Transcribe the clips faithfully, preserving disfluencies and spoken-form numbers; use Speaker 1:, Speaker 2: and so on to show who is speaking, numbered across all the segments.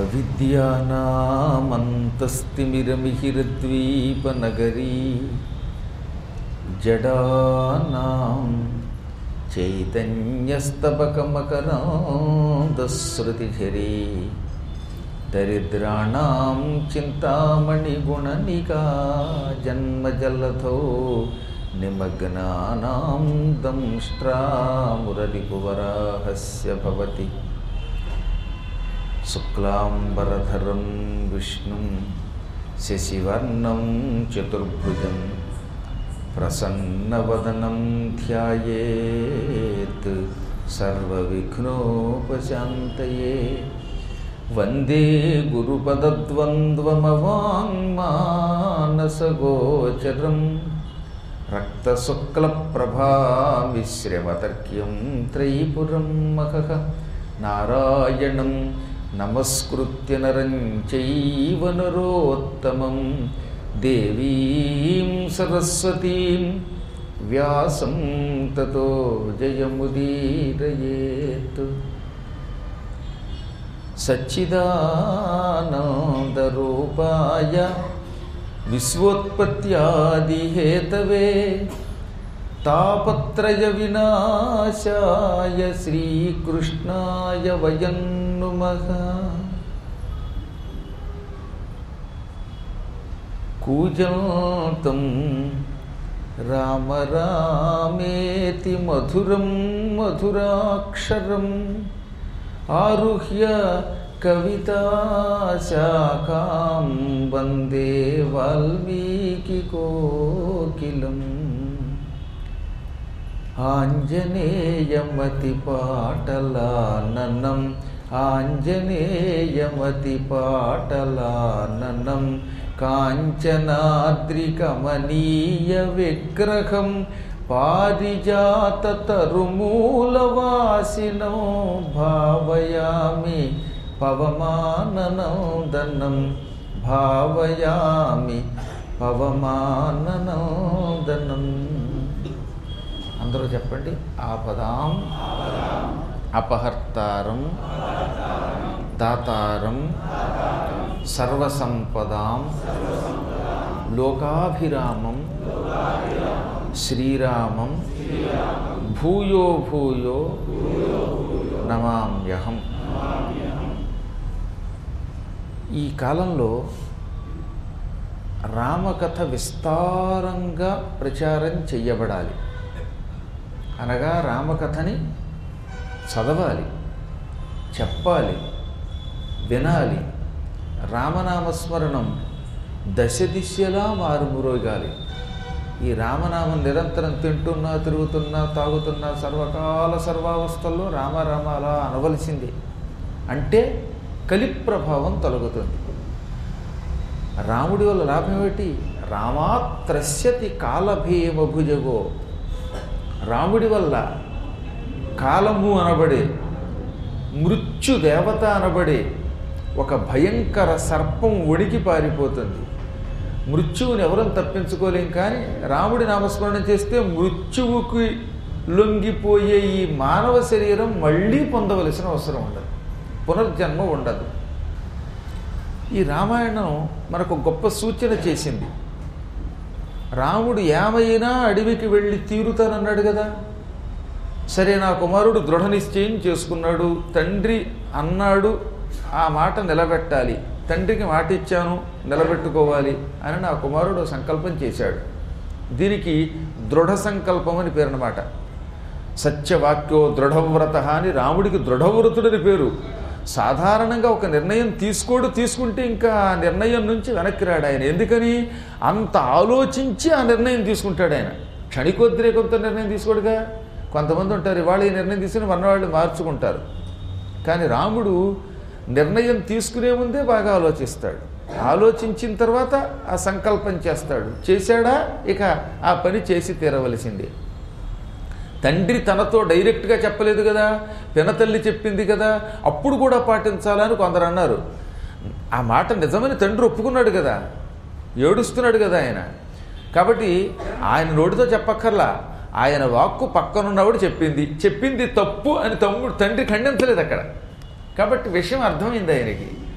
Speaker 1: అవిద్యానామంతస్తిమిరమిహిరద్వీపనగరీ జడానాం చైతన్యస్తబకమకరాంతశ్రుతిఝరీ దరిద్రాణాం చింతామణిగుణనికా జన్మజలధౌ నిమగ్నానాం దంష్ట్రామురరిపువరాహస్య భవతి. శుక్లాంబరధరం విష్ణుం శశివర్ణం చతుర్భుజం ప్రసన్నవదనం ధ్యాయేత్ సర్వవిఘ్నోపశాంతయే. వందే గురుపదద్వంద్వమవాంగ్మానసగోచరం రక్తశుక్లప్రభామిశ్రమతర్క్యం త్రైపురం మహః. నారాయణం నమస్కృత్య నరం చైవ నరోత్తమం దేవీం సరస్వతీం వ్యాసం తతో జయముదీరయేత్. సచ్చిదానందరూపాయ విశ్వోత్పత్యాదిహేతవే తాపత్రయ వినాశాయ శ్రీకృష్ణాయ వయం నుమః. కూజంతం రామ రామేతి మధురం మధురాక్షరం ఆరుహ్య కవితాశాఖాం వందే వాల్మీకి కోకిలం. ఆంజనేయమతిపాటలాననం ఆంజనేయమతిపాటలాననం కాంచనాద్రికమనీయ విగ్రహం పారిజాతతరుమూలవాసినో భావయామి పవమాననందనం భావయామి పవమాననందనం. అందరూ చెప్పండి. ఆపదాం అపహర్తారం దాతారం సర్వసంపదాం లోకాభిరామం శ్రీరామం భూయో భూయో నమామ్యహం. ఈ కాలంలో రామకథ విస్తారంగా ప్రచారం చెయ్యబడాలి. అనగా రామకథని చదవాలి, చెప్పాలి, వినాలి. రామనామస్మరణం దశ దిశలా మారుమురోగాలి. ఈ రామనామం నిరంతరం తింటున్నా, తిరుగుతున్నా, తాగుతున్నా, సర్వకాల సర్వావస్థల్లో రామరామ అలా అనవలసిందే. అంటే కలి ప్రభావం తొలగుతుంది. రాముడి వల్ల లాభం ఏమిటి? రామాత్రస్యతి కాలభీమభుజగో. రాముడి వల్ల కాలము అనబడే, మృత్యు దేవత అనబడే ఒక భయంకర సర్పం ఒడికి పారిపోతుంది. మృత్యువుని ఎవరూ తప్పించుకోలేం. కానీ రాముడి నామస్మరణ చేస్తే మృత్యువుకి లొంగిపోయే ఈ మానవ శరీరం మళ్ళీ పొందవలసిన అవసరం ఉండదు, పునర్జన్మ ఉండదు. ఈ రామాయణం మనకు గొప్ప సూచన చేసింది. రాముడు ఏమైనా అడవికి వెళ్ళి తీరుతానన్నాడు కదా. సరే, నా కుమారుడు దృఢ నిశ్చయం చేసుకున్నాడు. తండ్రి అన్నాడు, ఆ మాట నిలబెట్టాలి. తండ్రికి మాట ఇచ్చాను, నిలబెట్టుకోవాలి అని నా కుమారుడు సంకల్పం చేశాడు. దీనికి దృఢ సంకల్పం అని పేరు అన్నమాట. సత్యవాక్యో దృఢవ్రత అని రాముడికి దృఢవ్రతుడని పేరు. సాధారణంగా ఒక నిర్ణయం తీసుకోడు, తీసుకుంటే ఇంకా ఆ నిర్ణయం నుంచి వెనక్కి రాడు ఆయన. ఎందుకని? అంత ఆలోచించి ఆ నిర్ణయం తీసుకుంటాడు ఆయన. క్షణికోద్రేకంతో నిర్ణయం తీసుకోడుగా. కొంతమంది ఉంటారు, ఇవాళ ఈ నిర్ణయం తీసుకుని మన్నవాళ్ళు మార్చుకుంటారు. కానీ రాముడు నిర్ణయం తీసుకునే ముందే బాగా ఆలోచిస్తాడు. ఆలోచించిన తర్వాత ఆ సంకల్పం చేస్తాడు. చేశాడా ఇక ఆ పని చేసి తీరవలసిందే. తండ్రి తనతో డైరెక్ట్గా చెప్పలేదు కదా, పినతల్లి చెప్పింది కదా, అప్పుడు కూడా పాటించాలని కొందరు అన్నారు. ఆ మాట నిజమని తండ్రి ఒప్పుకున్నాడు కదా, ఏడుస్తున్నాడు కదా ఆయన. కాబట్టి ఆయన నోటితో చెప్పక్కర్లా, ఆయన వాక్కు పక్కనున్నవాడు చెప్పింది చెప్పింది తప్పు అని తమ్ముడు తండ్రి ఖండించలేదు అక్కడ. కాబట్టి విషయం అర్థమైంది ఆయనకి.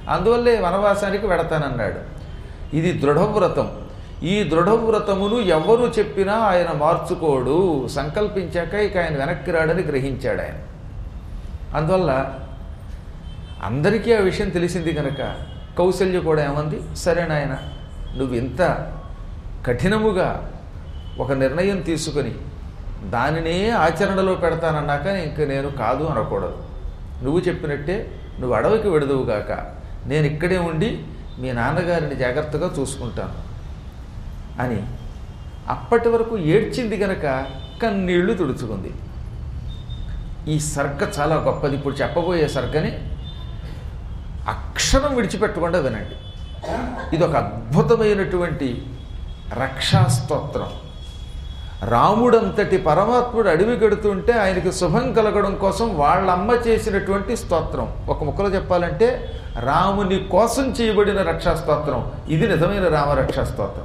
Speaker 1: అందువల్లే వనవాసానికి వెడతానన్నాడు. ఇది దృఢవ్రతం. ఈ దృఢవ్రతమును ఎవరు చెప్పినా ఆయన మార్చుకోడు. సంకల్పించాక ఇక ఆయన వెనక్కి రాడని గ్రహించాడు ఆయన. అందువల్ల అందరికీ ఆ విషయం తెలిసింది కనుక కౌసల్య కూడా ఏమంది, సరే నాయన, నువ్వు ఇంత కఠినముగా ఒక నిర్ణయం తీసుకుని దానినే ఆచరణలో పెడతానన్నాక ఇంక నేను కాదు అనకూడదు. నువ్వు చెప్పినట్టే నువ్వు అడవికి వెడదువుగాక, నేను ఇక్కడే ఉండి మీ నాన్నగారిని జాగ్రత్తగా చూసుకుంటాను అని అప్పటి వరకు ఏడ్చింది గనక కన్నీళ్లు తుడుచుకుంది. ఈ సర్గ చాలా గొప్పది. ఇప్పుడు చెప్పబోయే సర్గని అక్షరం విడిచిపెట్టకుండా వినండి. ఇది ఒక అద్భుతమైనటువంటి రక్షాస్తోత్రం. రాముడంతటి పరమాత్ముడు అడవి గడుతుంటే ఆయనకి శుభం కలగడం కోసం వాళ్ళమ్మ చేసినటువంటి స్తోత్రం. ఒక ముక్కలో చెప్పాలంటే రాముని కోసం చేయబడిన రక్షాస్తోత్రం. ఇది నిజమైన రామరక్షాస్తోత్రం.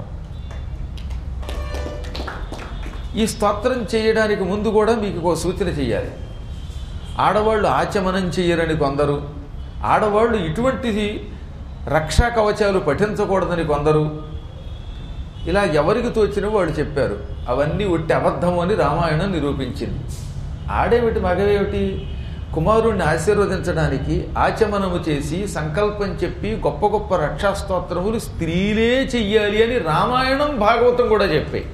Speaker 1: ఈ స్తోత్రం చేయడానికి ముందు కూడా మీకు ఒక సూచన చేయాలి. ఆడవాళ్ళు ఆచమనం చెయ్యరని కొందరు, ఆడవాళ్ళు ఇటువంటిది రక్షా కవచాలు పఠించకూడదని కొందరు, ఇలా ఎవరికి తోచిన వాళ్ళు చెప్పారు. అవన్నీ ఒట్టి అబద్ధము అని రామాయణం నిరూపించింది. ఆడేమిటి మగవేమిటి? కుమారుణ్ణి ఆశీర్వదించడానికి ఆచమనము చేసి సంకల్పం చెప్పి గొప్ప గొప్ప రక్షాస్తోత్రములు స్త్రీలే చెయ్యాలి అని రామాయణం భాగవతం కూడా చెప్పాయి.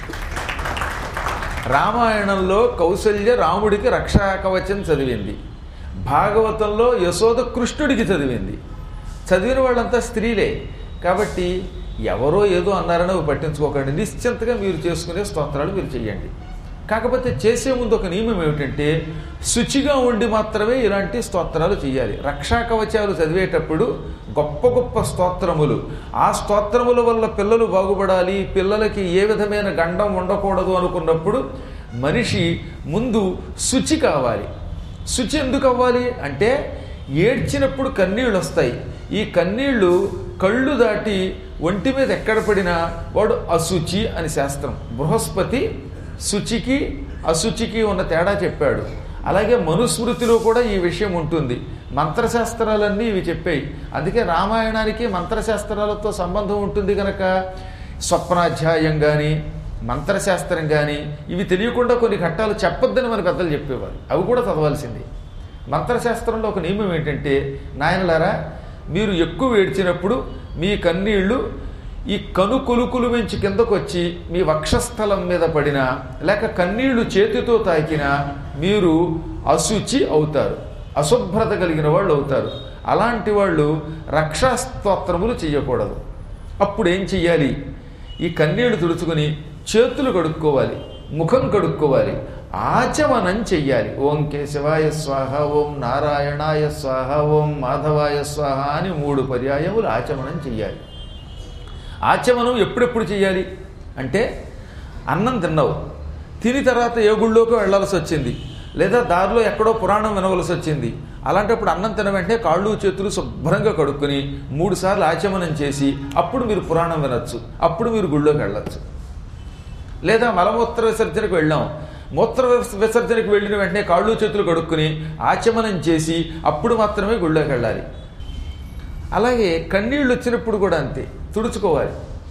Speaker 1: రామాయణంలో కౌసల్య రాముడికి రక్షా కవచం చదివింది, భాగవతంలో యశోద కృష్ణుడికి చదివింది. చదివిన వాళ్ళంతా స్త్రీలే. కాబట్టి ఎవరో ఏదో అన్నారని అవి పట్టించుకోకండి. నిశ్చింతగా మీరు చేసుకునే స్తోత్రాలు మీరు చెయ్యండి. కాకపోతే చేసే ముందు ఒక నియమం ఏమిటంటే శుచిగా ఉండి మాత్రమే ఇలాంటి స్తోత్రాలు చేయాలి. రక్షా కవచాలు చదివేటప్పుడు గొప్ప గొప్ప స్తోత్రములు, ఆ స్తోత్రముల వల్ల పిల్లలు బాగుపడాలి, పిల్లలకి ఏ విధమైన గండం ఉండకూడదు అనుకున్నప్పుడు మనిషి ముందు శుచి కావాలి. శుచి ఎందుకు అవ్వాలి అంటే ఏడ్చినప్పుడు కన్నీళ్ళు వస్తాయి. ఈ కన్నీళ్లు కళ్ళు దాటి ఒంటి మీద ఎక్కడ పడినా వాడు అశుచి అని శాస్త్రం. బృహస్పతి శుచికి అశుచికి ఉన్న తేడా చెప్పాడు. అలాగే మనుస్మృతిలో కూడా ఈ విషయం ఉంటుంది. మంత్రశాస్త్రాలన్నీ ఇవి చెప్పాయి. అందుకే రామాయణానికి మంత్రశాస్త్రాలతో సంబంధం ఉంటుంది కనుక స్వప్నాధ్యాయం కానీ మంత్రశాస్త్రం కానీ ఇవి తెలియకుండా కొన్ని ఘట్టాలు చెప్పొద్దని మన పెద్దలు చెప్పేవారు. అవి కూడా చదవాల్సింది. మంత్రశాస్త్రంలో ఒక నియమం ఏంటంటే, నాయనలారా మీరు ఎక్కువ ఏడ్చినప్పుడు మీ కన్నీళ్లు ఈ కను కొలుకులు మించి కిందకు వచ్చి మీ వక్షస్థలం మీద పడినా లేక కన్నీళ్లు చేతితో తాకినా మీరు అశుచి అవుతారు, అశుభ్రత కలిగిన వాళ్ళు అవుతారు. అలాంటి వాళ్ళు రక్షాస్తోత్రములు చెయ్యకూడదు. అప్పుడు ఏం చెయ్యాలి? ఈ కన్నీళ్లు తుడుచుకుని చేతులు కడుక్కోవాలి, ముఖం కడుక్కోవాలి, ఆచమనం చెయ్యాలి. ఓం కేశవాయ స్వాహ, ఓం నారాయణాయ స్వాహ, ఓం మాధవాయ స్వాహ అని మూడు పర్యాయములు ఆచమనం చెయ్యాలి. ఆచమనం ఎప్పుడెప్పుడు చెయ్యాలి అంటే, అన్నం తిన్నావు, తిని తర్వాత ఏ గుళ్ళోకి వెళ్ళాల్సి వచ్చింది, లేదా దారిలో ఎక్కడో పురాణం వినవలసి వచ్చింది. అలాంటప్పుడు అన్నం తిన వెంటనే కాళ్ళు చేతులు శుభ్రంగా కడుక్కొని మూడు సార్లు ఆచమనం చేసి అప్పుడు మీరు పురాణం వినొచ్చు, అప్పుడు మీరు గుళ్ళోకి వెళ్ళొచ్చు. లేదా మలమూత్ర విసర్జనకు వెళ్ళాం, మూత్ర విసర్జనకు వెళ్ళిన వెంటనే కాళ్ళు చేతులు కడుక్కుని ఆచమనం చేసి అప్పుడు మాత్రమే గుళ్ళోకి వెళ్ళాలి. అలాగే కన్నీళ్ళు వచ్చినప్పుడు కూడా అంతే, తుడుచుకోవాలి.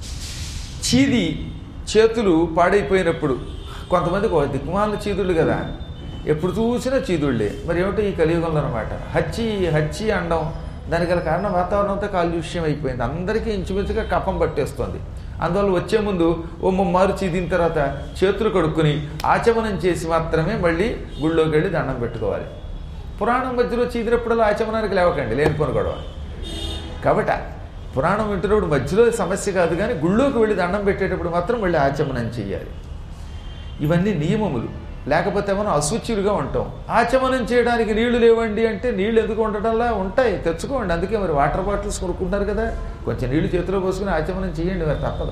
Speaker 1: చీది చేతులు పాడైపోయినప్పుడు కొంతమందికి ఒక దిక్కుమాల చీదుళ్ళు కదా, ఎప్పుడు చూసినా చీదుళ్ళే. మరి ఏమిటో ఈ కలియుగంలో అనమాట. హచ్చి హచ్చి అండం, దానికి గల కారణం వాతావరణంతో కాలుష్యం అయిపోయింది. అందరికీ ఇంచుమించుగా కఫం పట్టేస్తుంది. అందువల్ల వచ్చే ముందు ఓ ముమ్మారు చీదిన తర్వాత చేతులు కడుక్కుని ఆచమనం చేసి మాత్రమే మళ్ళీ గుళ్ళోకి వెళ్ళి దండం పెట్టుకోవాలి. పురాణం మధ్యలో చీదినప్పుడల్లా ఆచమనానికి లేవకండి, లేనిపోని గొడవ. కాబట్టి పురాణం వింటున్నప్పుడు మధ్యలో సమస్య కాదు, కానీ గుళ్ళోకి వెళ్ళి దండం పెట్టేటప్పుడు మాత్రం మళ్ళీ ఆచమనం చేయాలి. ఇవన్నీ నియమములు. లేకపోతే మనం అశుచిలుగా ఉంటాం. ఆచమనం చేయడానికి నీళ్లు లేవండి అంటే నీళ్ళు ఎందుకు ఉండటంలా ఉంటాయి, తెచ్చుకోండి. అందుకే మరి వాటర్ బాటిల్స్ కొనుక్కుంటారు కదా, కొంచెం నీళ్లు చేతిలో పోసుకుని ఆచమనం చేయండి, మరి తప్పదు.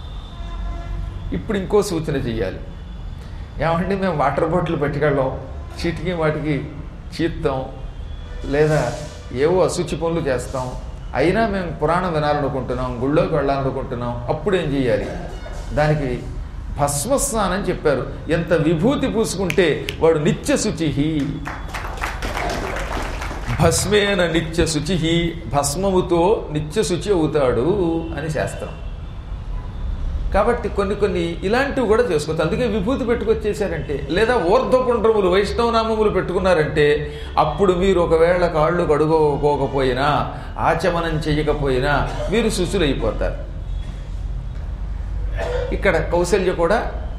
Speaker 1: ఇప్పుడు ఇంకో సూచన చెయ్యాలి. ఏమంటే మేము వాటర్ బాటిల్ పట్టుకెళ్ళాం, చీటికి వాటికి చీత్తాం, లేదా ఏవో అశుచి పనులు చేస్తాం, అయినా మేము పురాణం వినాలనుకుంటున్నాం, గుళ్ళోకి వెళ్ళాలనుకుంటున్నాం, అప్పుడు ఏం చేయాలి? దానికి భస్మస్నానం చెప్పారు. ఎంత విభూతి పూసుకుంటే వాడు నిత్య శుచి. భస్మేన నిత్య శుచి, భస్మముతో నిత్య శుచి అవుతాడు అని శాస్త్రం. కాబట్టి కొన్ని కొన్ని ఇలాంటివి కూడా చేసుకోవచ్చు. అందుకే విభూతి పెట్టుకొచ్చేసారంటే, లేదా ఊర్ధ్వపుండ్రములు వైష్ణవనామములు పెట్టుకున్నారంటే అప్పుడు మీరు ఒకవేళ కాళ్ళు కడుగోకపోయినా ఆచమనం చేయకపోయినా మీరు శుచులైపోతారు. ఇక్కడ కౌసల్య కూడా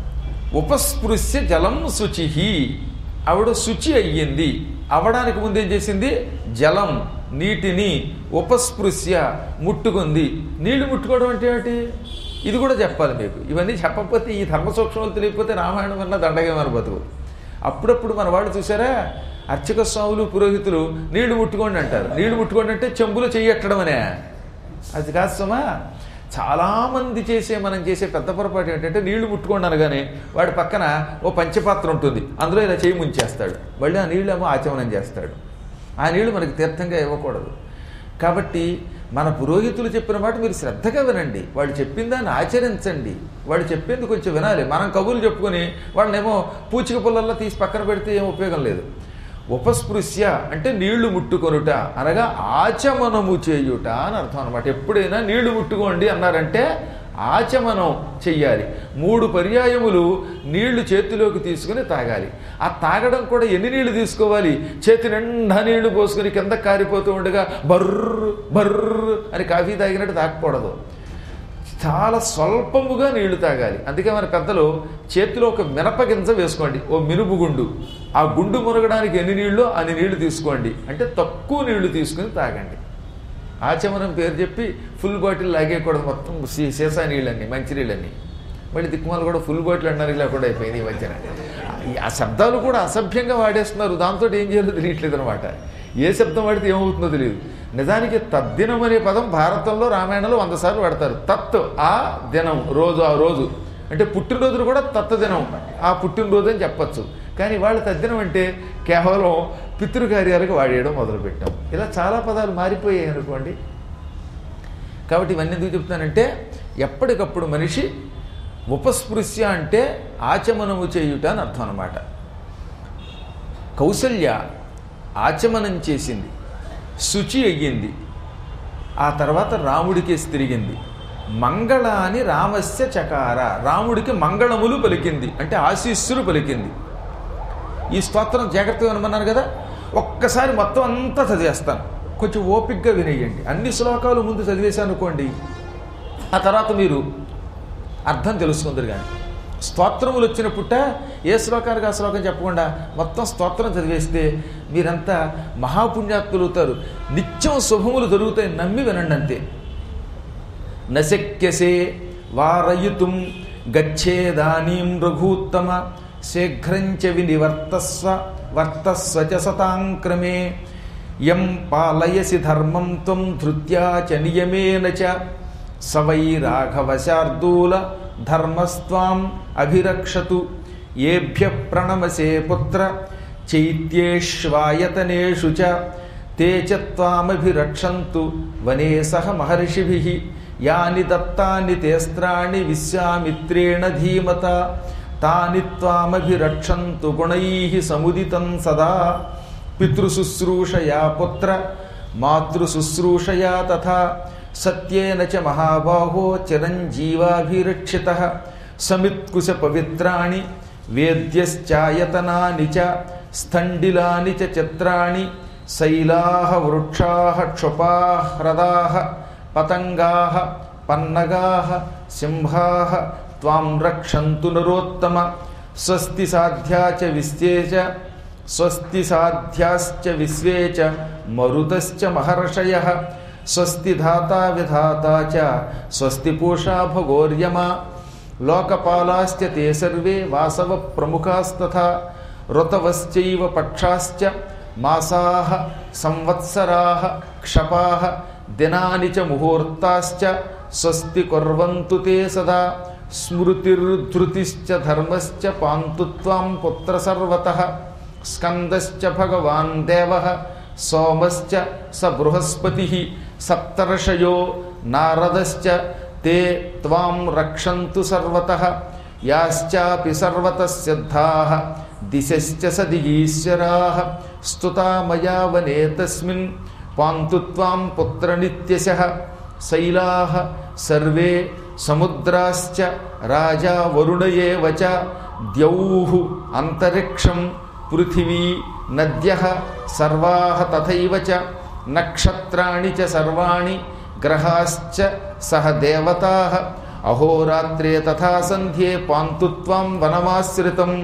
Speaker 1: ఉపస్పృశ్య జలం శుచి, ఆవిడ శుచి అయ్యింది. అవడానికి ముందేం చేసింది? జలం, నీటిని ఉపస్పృశ్య ముట్టుకుంది. నీళ్లు ముట్టుకోవడం అంటే ఏమిటి? ఇది కూడా చెప్పాలి మీకు. ఇవన్నీ చెప్పకపోతే, ఈ ధర్మ సూక్ష్మాలు తెలియకపోతే రామాయణం అన్న దండగా మన బతుకు. అప్పుడప్పుడు మన వాళ్ళు చూసారా, అర్చక స్వాములు పురోహితులు నీళ్లు ముట్టుకోండి అంటారు. నీళ్లు ముట్టుకోండి అంటే చెంబులు చెయ్యట్టడం అనే, అది కాదు సుమా. చాలామంది చేసే మనం చేసే పెద్ద పొరపాటు ఏంటంటే, నీళ్లు ముట్టుకోండి అనగానే వాడి పక్కన ఓ పంచపాత్ర ఉంటుంది, అందులో ఇలా చేయి ముంచేస్తాడు. మళ్ళీ ఆ నీళ్ళు ఏమో ఆచమనం చేస్తాడు. ఆ నీళ్లు మనకి తీర్థంగా ఇవ్వకూడదు. కాబట్టి మన పురోహితులు చెప్పిన మాట మీరు శ్రద్ధగా వినండి, వాళ్ళు చెప్పిన దాన్ని ఆచరించండి. వాళ్ళు చెప్పింది కొంచెం వినాలి. మనం కబుర్లు చెప్పుకొని వాళ్ళనేమో పూచిక పుల్లల్లో తీసి పక్కన పెడితే ఏం ఉపయోగం లేదు. ఉపస్పృశ్య అంటే నీళ్లు ముట్టుకొనుట అనగా ఆచమనము చేయుట అని అర్థం అనమాట. ఎప్పుడైనా నీళ్లు ముట్టుకోండి అన్నారంటే ఆచమనం చెయ్యాలి. మూడు పర్యాయములు నీళ్లు చేతిలోకి తీసుకుని తాగాలి. ఆ తాగడం కూడా ఎన్ని నీళ్లు తీసుకోవాలి? చేతి నిండా నీళ్లు పోసుకుని కింద కారిపోతూ ఉండగా బర్రు బర్రు అని కాఫీ తాగినట్టు తాగకూడదు. చాలా స్వల్పముగా నీళ్లు తాగాలి. అందుకే మన పెద్దలు చేతిలో ఒక మినపగింజ వేసుకోండి, ఓ మినుపు గుండు. ఆ గుండు మునగడానికి ఎన్ని నీళ్లు అన్ని నీళ్లు తీసుకోండి, అంటే తక్కువ నీళ్లు తీసుకుని తాగండి. ఆచమనం పేరు చెప్పి ఫుల్ బాటిల్ లాగేయకూడదు. మొత్తం సీ సీసా నీళ్ళన్నీ, మంచినీళ్ళన్నీ. మళ్ళీ దిక్కుమాలు కూడా ఫుల్ బాటిల్ అనడానికి లేకుండా అయిపోయింది ఈ మధ్యన. ఆ శబ్దాలు కూడా అసభ్యంగా వాడేస్తున్నారు. దాంతో ఏం చేయాలో తెలియట్లేదు అనమాట. ఏ శబ్దం వాడితే ఏమవుతుందో తెలియదు. నిజానికి తద్దినం అనే పదం భారతంలో రామాయణంలో వంద సార్లు వాడతారు. తత్ ఆ దినం, రోజు ఆ రోజు. అంటే పుట్టినరోజులు కూడా తత్త దినం, ఆ పుట్టినరోజు అని చెప్పచ్చు. కానీ వాళ్ళు తద్దినం అంటే కేవలం పితృకార్యాలకు వాడేయడం మొదలుపెట్టాం. ఇలా చాలా పదాలు మారిపోయాయి అనుకోండి. కాబట్టి ఇవన్నీ ఎందుకు చెప్తానంటే, ఎప్పటికప్పుడు మనిషి ఉపస్పృశ్య అంటే ఆచమనము చేయుట అని అర్థం అన్నమాట. కౌసల్య ఆచమనం చేసింది, శుచి అయ్యింది. ఆ తర్వాత రాముడికేసి తిరిగింది. మంగళ అని రామస్య చకార, రాముడికి మంగళములు పలికింది, అంటే ఆశీస్సులు పలికింది. ఈ స్తోత్రం జాగ్రత్తగా వినమన్నాను కదా, ఒక్కసారి మొత్తం అంతా చదివేస్తాను, కొంచెం ఓపికగా వినేయండి. అన్ని శ్లోకాలు ముందు చదివేశాను అనుకోండి, ఆ తర్వాత మీరు అర్థం తెలుసుకుందరు. కానీ స్తోత్రములు వచ్చిన పుట్ట ఏ శ్లోకానికి ఆ శ్లోకం చెప్పకుండా మొత్తం స్తోత్రం చదివేస్తే మీరంతా మహాపుణ్యాత్ములు అవుతారు. నిత్యం శుభములు జరుగుతాయి, నమ్మి వినండి అంతే. నశక్యసే వారయితుం గచ్చేదానీం రఘూత్తమ శీఘ్రంచ వినివర్తస్వ వర్తస్వ చ సతాంక్రమే యం పాలయసి ధర్మం త్వం ధృత్యా చ నియమేన చ సవై రాఘవశార్దూల ధర్మస్త్వాం అభిరక్షతు ఏభ్య ప్రణమసే పుత్ర చైత్యేష్వాయతనేషు చ తే చ త్వామభిరక్షంతు వనే సహ మహర్షిభిః యాని దత్తాని తేస్త్రాణి విశ్వామిత్రేణ ధీమత తాని త్వామభిరక్షంతు గుణైః సముదితం సదా పితృశుశ్రూషయా పుత్ర మాతృశుశ్రూషయా తథా సత్యేన చ మహాబాహో చిరంజీవాభిరక్షితః సమిత్కుశ పవిత్రాణి వేద్యశ్చాయతనాని చ స్థండిలాని చ చిత్రాణి శైలాః వృక్షాః క్షుపాః హ్రదాః పతంగాః పన్నగాః సింహాః త్వాం రక్షంతు నరోత్తమ స్వస్తి సాధ్యా చ విశ్వే చ స్వస్తి సాధ్యాశ్చ విశ్వే చ మరుతశ్చ మహర్షయః స్వస్తి ధాతా విధాతా చ స్వస్తి పూషా భగోర్యమా లోకపాలాశ్చ తే సర్వే వాసవ ప్రముఖాస్తథా ఋతవశ్చైవ పక్షాశ్చ మాసాః సంవత్సరాః క్షపాః దినాని చ ముహూర్తాశ్చ స్వస్తి కుర్వంతు తే సదా స్మృతిర్ధృతిశ్చ ధర్మశ్చ పాంతు త్వాం పుత్ర సర్వతః స్కందశ్చ భగవాన్ దేవః సోమశ్చ స బృహస్పతిః సప్తర్షయో నారదశ్చ తే త్వాం రక్షంతు సర్వతః యాశ్చాపి సర్వతః సిద్ధాః దిశశ్చ సదిగీశ్వరాః స్తుతా మయా వనే తస్మిన్ పాంతు త్వాం పుత్రనిత్యశః శైలాః సర్వే సముద్రాశ్చ రాజా వరుణ ఏవ చ ద్యౌః అంతరిక్షం పృథివీ నద్యః సర్వాః తథైవ చ నక్షత్రాణి చ సర్వాణి గ్రహాశ్చ సహ దేవతాః అహోరాత్రే తథా సంధ్యే పాంతు త్వాం వనమాశ్రితం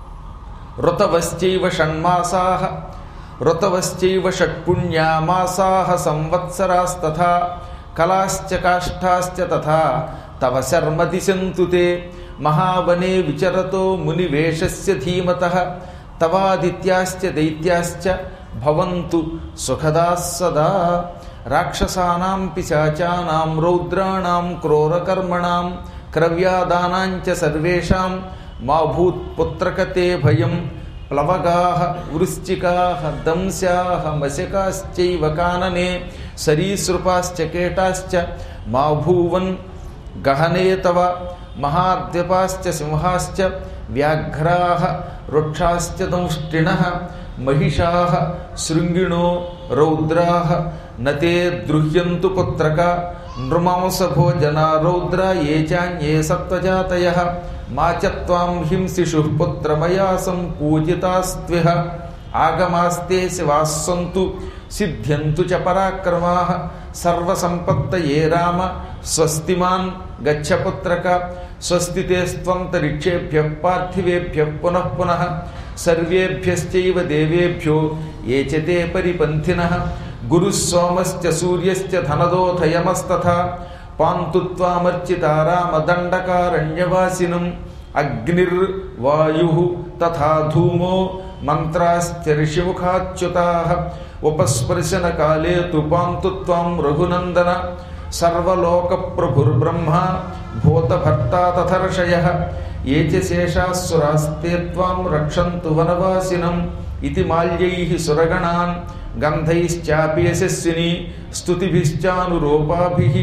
Speaker 1: ఋతవశ్చైవ షణ్మాసాః ఋతవశ్చైవ షట్పుణ్యా మాసాః సంవత్సరాస్తథా కళాశ్చ కాష్ఠాశ్చ తథా తవ శర్మ దిశంతు తే మహావనే విచరతో మునివేషస్య ధీమతః తవాదిత్యాశ్చ దైత్యాశ్చ భవంతు సుఖదాః సదా రాక్షసానాం పిశాచానాం రౌద్రాణాం క్రూరకర్మణాం క్రవ్యాదానాం చ సర్వేషాం మా భూత్ పుత్రకతే భయం ప్లవగాః వృశ్చికాః దంశాః మశకాశ్చైవ కాననే సరీసృపాశ్చ కేటాశ్చ మా భూవన్ గహనే తవ మహాద్వపాశ్చ సింహాశ్చ వ్యాఘ్రాః వృక్షాశ్చ దంష్టిణః మహిషాః శృంగిణో రౌద్రాః నతే ద్రుహ్యంతు పుత్రక నృమాంసభోజనా రౌద్రా ఏ చాన్యే సత్వజాతయః మా చ త్వాం హింసిషుః పుత్రమయా సంపూజితాస్త్విహ ఆగమాస్తే శివాస్సంతు సిద్ధ్యంతు చ పరాక్రమాః సర్వసంపత్తయే రామ స్వస్తిమాన్ గచ్చ పుత్రక స్వస్తి తే స్త్వంతరిక్షేభ్యః పార్థివేభ్యః పునః పునః సర్వేభ్యశ్చైవ దేవేభ్యో ఏ చ తే పరిపంథినః గురుః సోమశ్చ సూర్యశ్చ ధనదోథయమస్తథా పాంతు త్వామర్చితా రామదండకారణ్యవాసినం అగ్నిర్వాయుః తథా ధూమో మంత్రాశ్చ ఋషిముఖాచ్యుతాః ఉపస్పర్శన కాలే తు పాంతు త్వాం రఘునందన సర్వలోకప్రభుర్బ్రహ్మ భూతభర్తా తథర్షయః ఏ చ శేషాసురాస్తే త్వాం రక్షంతు వనవాసినం ఇతి మాల్యైః సురగణాన్ గంధైశ్చాపి యశస్విని స్తుతిభిశ్చానురూపాభిః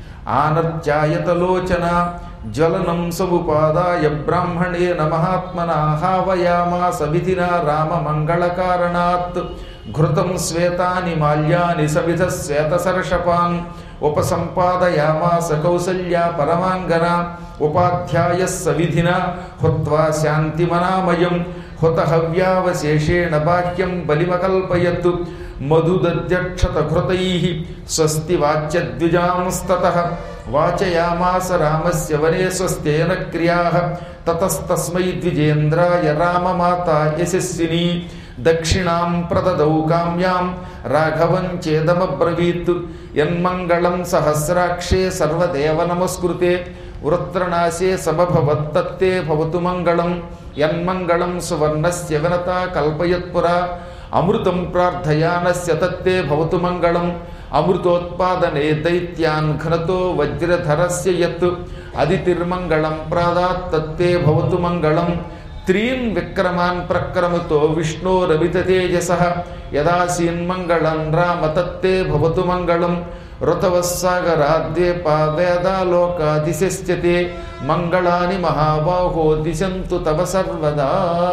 Speaker 1: ఆనర్చాయతలోచన జ్వలనం సముపాదాయ బ్రాహ్మణేన మహాత్మనా హావయామాస విధినా రామమంగళకారణాత్ ఘృతం శ్వేతాని మాల్యాని సవిధ శ్వేతసర్షపాన్ ఉపసంపాదయామాస కౌసల్యా పరమాంగన ఉపాధ్యాయ సవిధినా హుత్వా శాంతిమనామయం హుత హవ్యావశేషేణ బాహ్యం బలిమకల్పయత్ మధుదధ్యక్షత ఘృతైః స్వస్తి వాచ్యద్విజాంస్తతః వాచయామాస రామస్య వనే స్వస్తేన క్రియాః తతస్తస్మై ద్విజేంద్రాయ రామమాతా యశస్విని దక్షిణాం ప్రదదౌ కామ్యాం రాఘవం చేదమబ్రవీత్ యన్మంగళం సహస్రాక్షే సర్వదేవ నమస్కృతే వృత్రనాశే సమభవత్తత్తే భవతు మంగళం యన్మంగళం సువర్ణస్య వినతా కల్పయత్పురా అమృతం ప్రార్థయానస్య తత్తే భవతు మంగళం అమృతోత్పాదనే దైత్యాన్ ఘనతో వజ్రధరస్య యత్ అదితిర్మంగళం ప్రాదాత్ తత్తే భవతు మంగళం త్రీన్ విక్రమాన్ ప్రక్రమతో విష్ణోరవిత తేజసః యదాసీన్మంగళం రామ తత్తే భవతు మంగళం ఋతవస్సాగరాద్వేపా వేదాలోకాదిశస్యతే మంగళాని మహాబాహో దిశంతు తవ సర్వదా.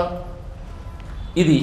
Speaker 1: ఇది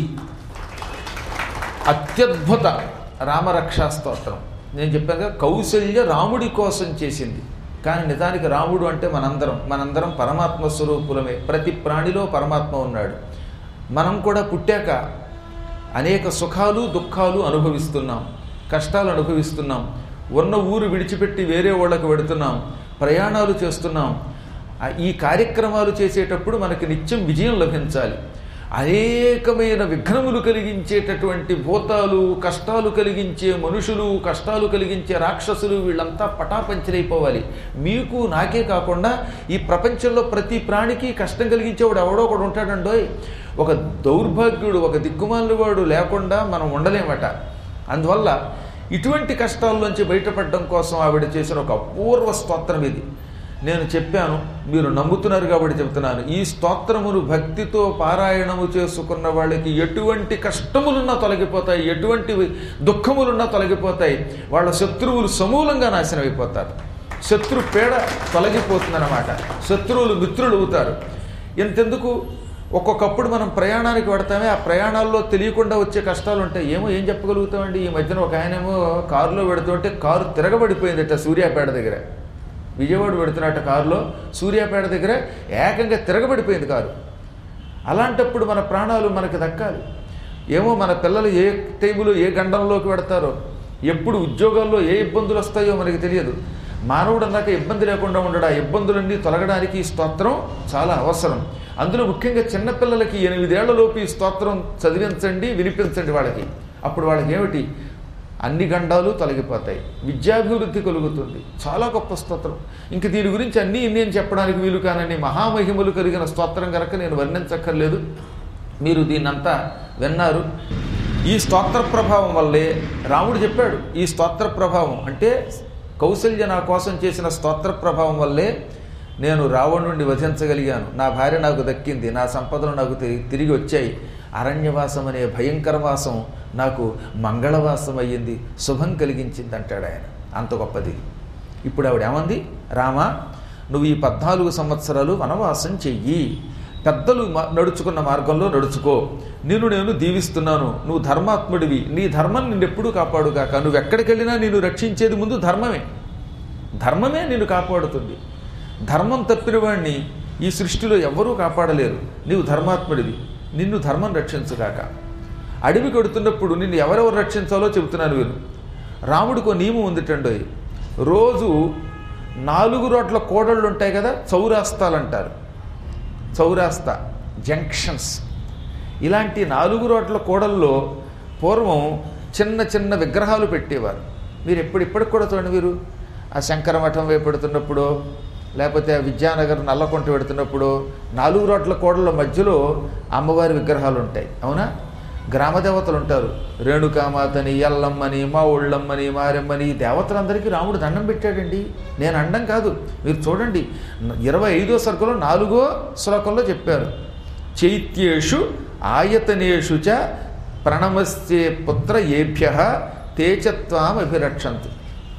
Speaker 1: అత్యద్భుత రామరక్షా స్తోత్రం. నేను చెప్పాను కదా, కౌసల్య రాముడి కోసం చేసింది. కానీ నిజానికి రాముడు అంటే మనందరం మనందరం పరమాత్మ స్వరూపులమే. ప్రతి ప్రాణిలో పరమాత్మ ఉన్నాడు. మనం కూడా పుట్టాక అనేక సుఖాలు దుఃఖాలు అనుభవిస్తున్నాం, కష్టాలు అనుభవిస్తున్నాం, ఉన్న ఊరు విడిచిపెట్టి వేరే ఊళ్ళకు వెడుతున్నాం, ప్రయాణాలు చేస్తున్నాం. ఈ కార్యక్రమాలు చేసేటప్పుడు మనకి నిత్యం విజయం లభించాలి. అనేకమైన విఘ్నములు కలిగించేటటువంటి భూతాలు, కష్టాలు కలిగించే మనుషులు, కష్టాలు కలిగించే రాక్షసులు, వీళ్ళంతా పటాపంచలైపోవాలి. మీకు నాకే కాకుండా ఈ ప్రపంచంలో ప్రతి ప్రాణికి కష్టం కలిగించేవాడు ఎవడో ఒకడు ఉంటాడండోయ్. ఒక దౌర్భాగ్యుడు, ఒక దిక్కుమాలినవాడు లేకుండా మనం ఉండలేమట. అందువల్ల ఇటువంటి కష్టాల్లోంచి బయటపడడం కోసం ఆవిడ చేసిన ఒక అపూర్వ స్తోత్రం ఇది. నేను చెప్పాను, మీరు నమ్ముతున్నారు కాబట్టి చెప్తున్నాను. ఈ స్తోత్రమును భక్తితో పారాయణము చేసుకున్న వాళ్ళకి ఎటువంటి కష్టములున్నా తొలగిపోతాయి, ఎటువంటి దుఃఖములున్నా తొలగిపోతాయి. వాళ్ళ శత్రువులు సమూలంగా నాశనం అయిపోతారు. శత్రు పీడ తొలగిపోతుందన్నమాట. శత్రువులు మిత్రులు అవుతారు. ఎంతెందుకు ఒక్కొక్కప్పుడు మనం ప్రయాణానికి పడతామే, ఆ ప్రయాణాల్లో తెలియకుండా వచ్చే కష్టాలు ఉంటాయి. ఏమో ఏం చెప్పగలుగుతామండి. ఈ మధ్యన ఒక ఆయనేమో కారులో పెడుతుంటే కారు తిరగబడిపోయిందట సూర్యాపేట దగ్గర. విజయవాడ పెడుతున్నట్ట కారులో సూర్యాపేట దగ్గర ఏకంగా తిరగబడిపోయింది కారు. అలాంటప్పుడు మన ప్రాణాలు మనకు దక్కాలి. ఏమో మన పిల్లలు ఏ టైములో ఏ గండంలోకి పెడతారో, ఎప్పుడు ఉద్యోగాల్లో ఏ ఇబ్బందులు వస్తాయో మనకి తెలియదు. మానవుడు అన్నాక ఇబ్బంది లేకుండా ఉండడు. ఆ ఇబ్బందులన్నీ తొలగడానికి ఈ స్తోత్రం చాలా అవసరం. అందులో ముఖ్యంగా చిన్నపిల్లలకి ఎనిమిదేళ్లలోపు ఈ స్తోత్రం చదివించండి, వినిపించండి వాళ్ళకి. అప్పుడు వాళ్ళకి ఏమిటి, అన్ని గండాలు తొలగిపోతాయి, విద్యాభివృద్ధి కలుగుతుంది. చాలా గొప్ప స్తోత్రం. ఇంక దీని గురించి అన్నీ ఇన్ని అని చెప్పడానికి వీలు కానని మహామహిమలు కలిగిన స్తోత్రం కనుక నేను వర్ణించక్కర్లేదు. మీరు దీన్నంతా విన్నారు. ఈ స్తోత్ర ప్రభావం వల్లే రాముడు చెప్పాడు. ఈ స్తోత్ర ప్రభావం అంటే కౌసల్య నా కోసం చేసిన స్తోత్ర ప్రభావం వల్లే నేను రావణుడిని వధించగలిగాను, నా భార్య నాకు దక్కింది, నా సంపదలు నాకు తిరిగి వచ్చాయి, అరణ్యవాసం అనే భయంకరవాసం నాకు మంగళవాసం అయ్యింది, శుభం కలిగించింది అంటాడు ఆయన. అంత గొప్పది. ఇప్పుడు ఆవిడ ఏమంది, రామా నువ్వు ఈ పద్నాలుగు సంవత్సరాలు వనవాసం చెయ్యి, పెద్దలు నడుచుకున్న మార్గంలో నడుచుకో, నిన్ను నేను దీవిస్తున్నాను, నువ్వు ధర్మాత్ముడివి, నీ ధర్మం నిన్నెప్పుడూ కాపాడుగాక. నువ్వు ఎక్కడికి వెళ్ళినా నిన్ను రక్షించేది ముందు ధర్మమే. ధర్మమే నిన్ను కాపాడుతుంది. ధర్మం తప్పిన వాడిని ఈ సృష్టిలో ఎవ్వరూ కాపాడలేరు. నీవు ధర్మాత్ముడివి, నిన్ను ధర్మం రక్షించుగాక. అడవి కొడుతున్నప్పుడు నిన్ను ఎవరెవరు రక్షించాలో చెబుతున్నాను వీరు. రాముడికో నియమం ఉందిటండో, రోజు నాలుగు రోడ్ల కోడళ్ళు ఉంటాయి కదా, చౌరాస్తాలు అంటారు. చౌరాస్తా జంక్షన్స్, ఇలాంటి నాలుగు రోడ్ల కోడల్లో పూర్వం చిన్న చిన్న విగ్రహాలు పెట్టేవారు. మీరు ఎప్పుడిప్పటికి కూడా చూడండి, మీరు ఆ శంకరమఠం వైపు పెడుతున్నప్పుడు, లేకపోతే విద్యానగర్ నల్లకొంట పెడుతున్నప్పుడు నాలుగు రోడ్ల కోడల మధ్యలో అమ్మవారి విగ్రహాలు ఉంటాయి. అవునా? గ్రామదేవతలు ఉంటారు. రేణుకామాతని, ఎల్లమ్మని, మా ఊళ్ళమ్మని, మారెమ్మని, దేవతలందరికీ రాముడు దండం పెట్టాడండి. నేను అండం కాదు, మీరు చూడండి. ఇరవై ఐదో సర్గలో నాలుగో శ్లోకంలో చెప్పారు, చైత్యేషు ఆయతనేషు చ ప్రణమస్యే పుత్ర ఏభ్య తేచత్వాం అభిరక్షంతు.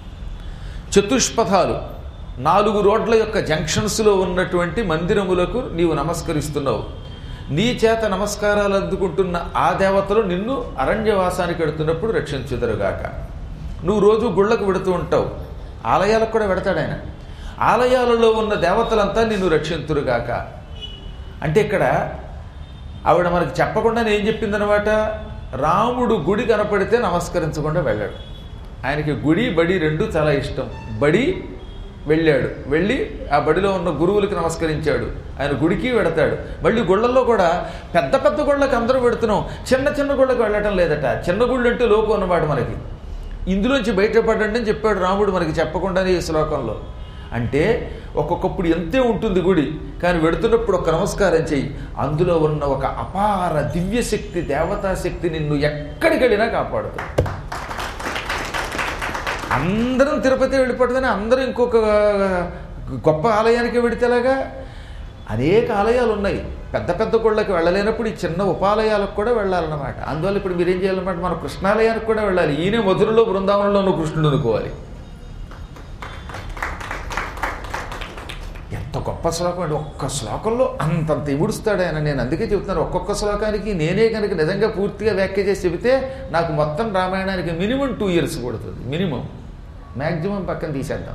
Speaker 1: చతుష్పథాలు, నాలుగు రోడ్ల యొక్క జంక్షన్స్లో ఉన్నటువంటి మందిరములకు నీవు నమస్కరిస్తున్నావు. నీ చేత నమస్కారాలు అందుకుంటున్న ఆ దేవతలు నిన్ను అరణ్యవాసానికి వెడుతున్నప్పుడు రక్షించుదరుగాక. నువ్వు రోజు గుళ్ళకు వెడుతూ ఉంటావు, ఆలయాలకు కూడా వెడతాడు ఆయన. ఆలయాలలో ఉన్న దేవతలంతా నిన్ను రక్షింతురుగాక. అంటే ఇక్కడ ఆవిడ మనకి చెప్పకుండానే ఏం చెప్పిందనమాట, రాముడు గుడి కనపడితే నమస్కరించకుండా వెళ్ళాడు. ఆయనకి గుడి బడి రెండు చాలా ఇష్టం. బడి వెళ్ళాడు, వెళ్ళి ఆ బడిలో ఉన్న గురువులకి నమస్కరించాడు. ఆయన గుడికి వెడతాడు. మళ్ళీ గుళ్ళల్లో కూడా పెద్ద పెద్ద గుళ్ళకి అందరూ పెడుతున్నాం, చిన్న చిన్న గుళ్ళకి వెళ్ళటం లేదట. చిన్న గుళ్ళు అంటే లోపు అన్నమాట మనకి. ఇందులోంచి బయటపడండి అని చెప్పాడు రాముడు మనకి చెప్పకుండానే ఈ శ్లోకంలో. అంటే ఒక్కొక్కప్పుడు ఎంతే ఉంటుంది గుడి, కానీ వెడుతున్నప్పుడు ఒక నమస్కారం చెయ్యి. అందులో ఉన్న ఒక అపార దివ్యశక్తి, దేవతాశక్తి నిన్ను ఎక్కడికి వెళ్ళినా కాపాడుతుంది. అందరం తిరుపతి వెళ్ళిపోతుందని అందరూ ఇంకొక గొప్ప ఆలయానికి వెడితేలాగా అనేక ఆలయాలు ఉన్నాయి. పెద్ద పెద్ద గుళ్ళకి వెళ్ళలేనప్పుడు ఈ చిన్న ఉపాలయాలకు కూడా వెళ్ళాలన్నమాట. అందువల్ల ఇప్పుడు మీరేం చేయాలన్నమాట, మన కృష్ణాలయానికి కూడా వెళ్ళాలి. ఈయన మధురలో బృందావనంలో కృష్ణుడు అనుకోవాలి. ఎంత గొప్ప శ్లోకం అండి. ఒక్క శ్లోకంలో అంతంత ఇముడుస్తాడు ఆయన. నేను అందుకే చెబుతున్నాను, ఒక్కొక్క శ్లోకానికి నేనే కనుక నిజంగా పూర్తిగా వ్యాఖ్య చేసి చెబితే నాకు మొత్తం రామాయణానికి మినిమం టూ ఇయర్స్ పడుతుంది. మినిమం, మ్యాక్సిమం పక్కన తీసేద్దాం.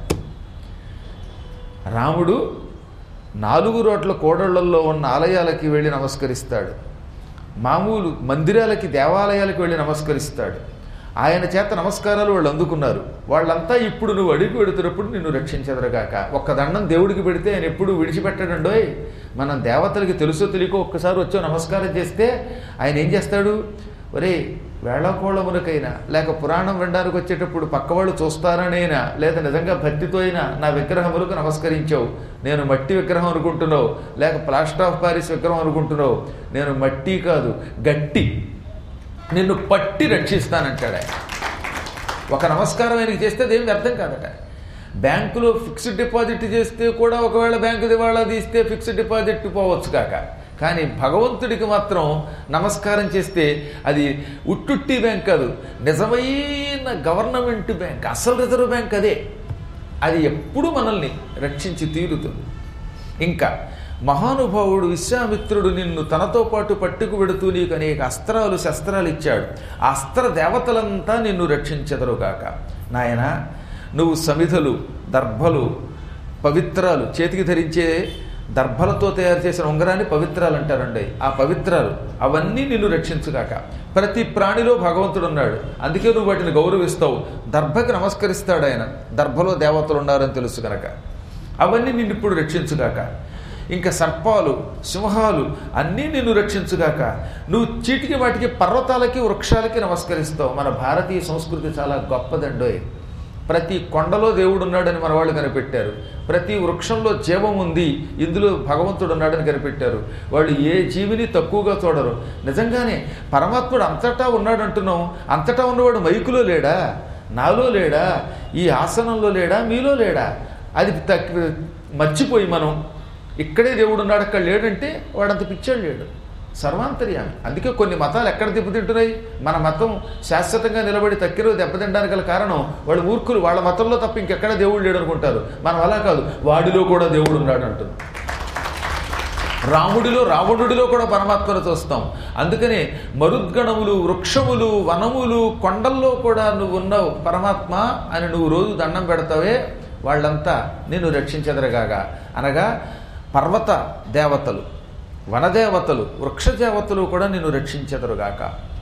Speaker 1: రాముడు నాలుగు రోడ్ల కోడళ్లలో ఉన్న ఆలయాలకి వెళ్ళి నమస్కరిస్తాడు. మామూలు మందిరాలకి, దేవాలయాలకు వెళ్ళి నమస్కరిస్తాడు. ఆయన చేత నమస్కారాలు వాళ్ళు అందుకున్నారు. వాళ్ళంతా ఇప్పుడు నువ్వు అడుగు పెడుతున్నప్పుడు నిన్ను రక్షించెదరుగాక. ఒక్క దండం దేవుడికి పెడితే ఆయన ఎప్పుడు విడిచిపెట్టాడండోయ్. మనం దేవతలకి తెలుసో తెలియకో ఒక్కసారి వచ్చో నమస్కారం చేస్తే ఆయన ఏం చేస్తాడు, ఒరే వేళకోళమునకైనా లేక పురాణం వినడానికి వచ్చేటప్పుడు పక్కవాళ్ళు చూస్తారనైనా, లేదా నిజంగా భక్తితో అయినా నా విగ్రహములకు నమస్కరించావు, నేను మట్టి విగ్రహం అనుకుంటున్నావు, లేక ప్లాస్టర్ ఆఫ్ పారిస్ విగ్రహం అనుకుంటున్నావు, నేను మట్టి కాదు గట్టి, నిన్ను పట్టి రక్షిస్తానంటాడు ఆయన. ఒక నమస్కారం ఆయనకి చేస్తే అదేమి అర్థం కాదట. బ్యాంకులో ఫిక్స్డ్ డిపాజిట్ చేస్తే కూడా ఒకవేళ బ్యాంకు దివాళా తీస్తే ఫిక్స్డ్ డిపాజిట్ పోవచ్చు కాక, కానీ భగవంతుడికి మాత్రం నమస్కారం చేస్తే అది ఉట్టుట్టి బ్యాంక్ కాదు, నిజమైన గవర్నమెంట్ బ్యాంక్, అసలు రిజర్వ్ బ్యాంక్ అదే. అది ఎప్పుడు మనల్ని రక్షించి తీరుతుంది. ఇంకా మహానుభావుడు విశ్వామిత్రుడు నిన్ను తనతో పాటు పట్టుకు వెడుతూ నీకు అనేక అస్త్రాలు శస్త్రాలు ఇచ్చాడు. ఆ అస్త్ర దేవతలంతా నిన్ను రక్షించెదరుగాక. నాయన, నువ్వు సమిధలు, దర్భలు, పవిత్రాలు, చేతికి ధరించే దర్భలతో తయారు చేసిన ఉంగరాన్ని పవిత్రాలు అంటారండి. ఆ పవిత్రాలు అవన్నీ నిన్ను రక్షించుగాక. ప్రతి ప్రాణిలో భగవంతుడు ఉన్నాడు, అందుకే నువ్వు వాటిని గౌరవిస్తావు. దర్భకి నమస్కరిస్తాడు ఆయన, దర్భలో దేవతలు ఉన్నారని తెలుసు కనుక. అవన్నీ నిన్ను ఇప్పుడు రక్షించుగాక. ఇంకా సర్పాలు, సింహాలు అన్నీ నిన్ను రక్షించుగాక. నువ్వు చీటికి వాటికి పర్వతాలకి వృక్షాలకి నమస్కరిస్తావు. మన భారతీయ సంస్కృతి చాలా గొప్పదండోయ్. ప్రతి కొండలో దేవుడు ఉన్నాడని మన వాళ్ళు కనిపెట్టారు. ప్రతి వృక్షంలో జీవం ఉంది, ఇందులో భగవంతుడు ఉన్నాడని కనిపెట్టారు. వాళ్ళు ఏ జీవిని తక్కువగా చూడరు. నిజంగానే పరమాత్ముడు అంతటా ఉన్నాడు అంటున్నాం. అంతటా ఉన్నవాడు మైకులో లేడా, నాలో లేడా, ఈ ఆసనంలో లేడా, మీలో లేడా? అది తక్కి మర్చిపోయి మనం ఇక్కడే దేవుడు ఉన్నాడు అక్కడ లేడంటే వాడంత పిచ్చాడు లేడు, సర్వాంతర్యామి. అందుకే కొన్ని మతాలు ఎక్కడ దెబ్బతింటున్నాయి? మన మతం శాశ్వతంగా నిలబడి తక్కిలో దెబ్బతింటానికి గల కారణం వాళ్ళు మూర్ఖులు. వాళ్ళ మతంలో తప్ప ఇంకెక్కడ దేవుడు లేడు అనుకుంటారు. మనం అలా కాదు, వాడిలో కూడా దేవుడు ఉన్నాడు అంటున్నాం. రాముడిలో, రావణుడిలో కూడా పరమాత్మను చూస్తాం. అందుకనే మరుద్గణములు, వృక్షములు, వనములు, కొండల్లో కూడా నువ్వు ఉన్నావు పరమాత్మ అని నువ్వు రోజు దండం పెడతావే, వాళ్ళంతా నిన్ను రక్షించెదరుగాక. అనగా పర్వత దేవతలు, వనదేవతలు, వృక్ష దేవతలు కూడా నిన్ను రక్షించెదరుగాక.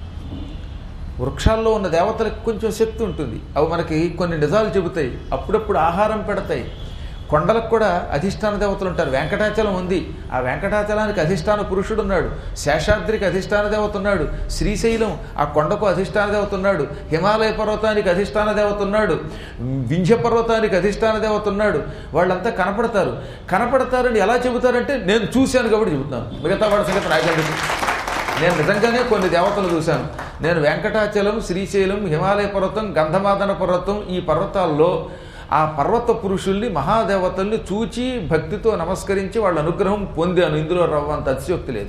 Speaker 1: వృక్షాల్లో ఉన్న దేవతలకు కొంచెం శక్తి ఉంటుంది. అవి మనకి కొన్ని నిజాలు చెబుతాయి, అప్పుడప్పుడు ఆహారం పెడతాయి. కొండలకు కూడా అధిష్టాన దేవతలు ఉంటారు. వెంకటాచలం ఉంది, ఆ వెంకటాచలానికి అధిష్టాన పురుషుడు ఉన్నాడు. శేషాద్రికి అధిష్టాన దేవత ఉన్నాడు. శ్రీశైలం ఆ కొండకు అధిష్టాన దేవత ఉన్నాడు. హిమాలయ పర్వతానికి అధిష్టాన దేవత ఉన్నాడు. వింధ్య పర్వతానికి అధిష్టాన దేవత ఉన్నాడు. వాళ్ళంతా కనపడతారు. కనపడతారని ఎలా చెబుతారంటే నేను చూశాను కాబట్టి చెబుతాను, మిగతా వాళ్ళ సంగతి నాకండి. నేను నిజంగానే కొన్ని దేవతలు చూశాను. నేను వెంకటాచలం, శ్రీశైలం, హిమాలయ పర్వతం, గంధమాదన పర్వతం, ఈ పర్వతాల్లో ఆ పర్వత పురుషుల్ని, మహాదేవతల్ని చూచి భక్తితో నమస్కరించి వాళ్ళ అనుగ్రహం పొందాను. ఇందులో రవ్వంత అతిశయోక్తి లేదు.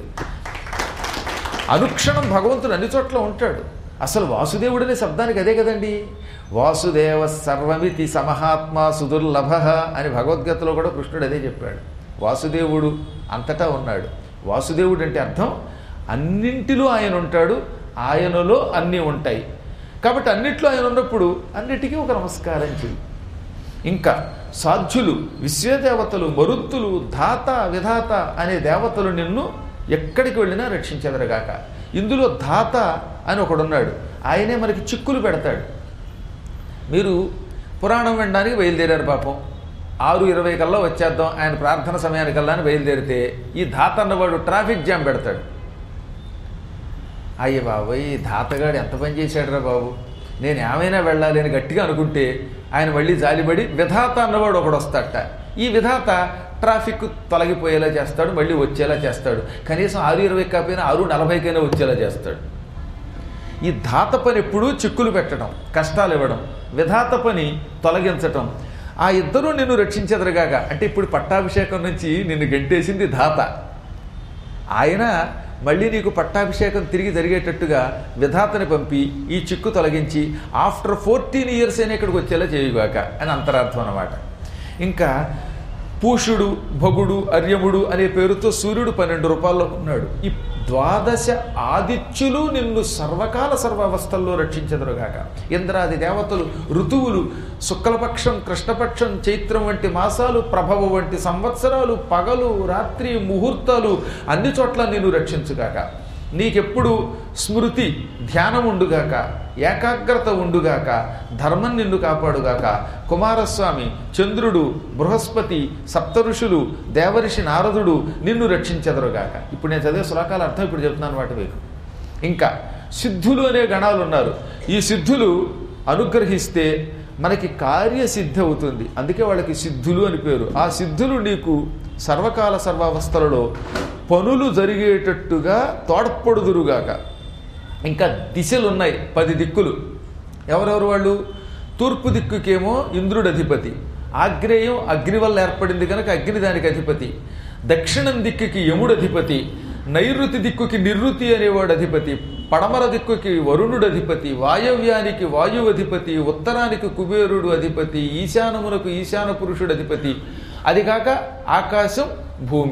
Speaker 1: అనుక్షణం భగవంతుడు అన్ని చోట్ల ఉంటాడు. అసలు వాసుదేవుడనే శబ్దానికి అదే కదండి. వాసుదేవ సర్వమితి సమహాత్మ సుదుర్లభ అని భగవద్గీతలో కూడా కృష్ణుడు అదే చెప్పాడు. వాసుదేవుడు అంతటా ఉన్నాడు. వాసుదేవుడు అంటే అర్థం అన్నింటిలో ఆయన ఉంటాడు, ఆయనలో అన్నీ ఉంటాయి. కాబట్టి అన్నిట్లో ఆయన ఉన్నప్పుడు అన్నిటికీ ఒక నమస్కారం చెయ్యి. ఇంకా సాధ్యులు, విశ్వదేవతలు, మరుత్తులు, ధాత, విధాత అనే దేవతలు నిన్ను ఎక్కడికి వెళ్ళినా రక్షించెదరుగాక. ఇందులో ధాత అని ఒకడున్నాడు, ఆయనే మనకి చిక్కులు పెడతాడు. మీరు పురాణం వినడానికి బయలుదేరారు పాపం, ఆరు ఇరవై కల్లా వచ్చేద్దాం ఆయన ప్రార్థన సమయానికల్లా అని బయలుదేరితే ఈ ధాత అన్నవాడు ట్రాఫిక్ జామ్ పెడతాడు. అయ్య బాబోయ్, ఈ ధాతగాడు ఎంత పని చేశాడురా బాబు, నేను ఏమైనా వెళ్ళాలి అని గట్టిగా అనుకుంటే ఆయన మళ్ళీ జాలిపడి విధాత అన్నవాడు ఒకడు వస్తాడట. ఈ విధాత ట్రాఫిక్ తొలగిపోయేలా చేస్తాడు, మళ్ళీ వచ్చేలా చేస్తాడు. కనీసం ఆరు ఇరవై కాకపోయినా ఆరు నలభైకైనా వచ్చేలా చేస్తాడు. ఈ ధాత పని ఎప్పుడూ చిక్కులు పెట్టడం, కష్టాలు ఇవ్వడం, విధాత పని తొలగించటం. ఆ ఇద్దరూ నిన్ను రక్షించెదరుగాక. అంటే ఇప్పుడు పట్టాభిషేకం నుంచి నిన్ను గంటేసింది ధాత. ఆయన మళ్ళీ నీకు పట్టాభిషేకం తిరిగి జరిగేటట్టుగా విధాతని పంపి ఈ చిక్కు తొలగించి ఆఫ్టర్ ఫోర్టీన్ ఇయర్స్ అయినా ఇక్కడికి వచ్చేలా చేయుగాక అని అంతరార్థం అన్నమాట. ఇంకా పూషుడు, భగుడు, అర్యముడు అనే పేరుతో సూర్యుడు పన్నెండు రూపాల్లో ఉన్నాడు. ఈ ద్వాదశ ఆదిత్యులు నిన్ను సర్వకాల సర్వావస్థల్లో రక్షించెదరుగాక. ఇంద్రాది దేవతలు, ఋతువులు, శుక్లపక్షం, కృష్ణపక్షం, చైత్రం వంటి మాసాలు, ప్రభవ వంటి సంవత్సరాలు, పగలు, రాత్రి, ముహూర్తాలు అన్ని చోట్ల నిన్ను రక్షించుగాక. నీకెప్పుడు స్మృతి, ధ్యానం ఉండుగాక, ఏకాగ్రత ఉండుగాక, ధర్మం నిన్ను కాపాడుగాక. కుమారస్వామి, చంద్రుడు, బృహస్పతి, సప్తఋషులు, దేవరిషి నారదుడు నిన్ను రక్షించెదరుగాక. ఇప్పుడు నేను చదివే శ్లోకాల అర్థం ఇప్పుడు చెప్తున్నాను వాటి మీకు. ఇంకా సిద్ధులు అనే గణాలు ఉన్నారు. ఈ సిద్ధులు అనుగ్రహిస్తే మనకి కార్యసిద్ధి అవుతుంది, అందుకే వాళ్ళకి సిద్ధులు అని పేరు. ఆ సిద్ధులు నీకు సర్వకాల సర్వావస్థలలో పనులు జరిగేటట్టుగా తోడ్పడుదురుగాక. ఇంకా దిశలు ఉన్నాయి, పది దిక్కులు. ఎవరెవరు వాళ్ళు? తూర్పు దిక్కుకేమో ఇంద్రుడు అధిపతి, ఆగ్నేయం అగ్ని వల్ల ఏర్పడింది కనుక అగ్ని దానికి అధిపతి. దక్షిణం దిక్కుకి యముడు అధిపతి, నైరుతి దిక్కుకి నిరుతి అనేవాడు అధిపతి, పడమర దిక్కుకి వరుణుడు అధిపతి, వాయవ్యానికి వాయువు అధిపతి, ఉత్తరానికి కుబేరుడు అధిపతి, ఈశానమునకు ఈశాన పురుషుడు అధిపతి. అది కాక ఆకాశం, భూమి,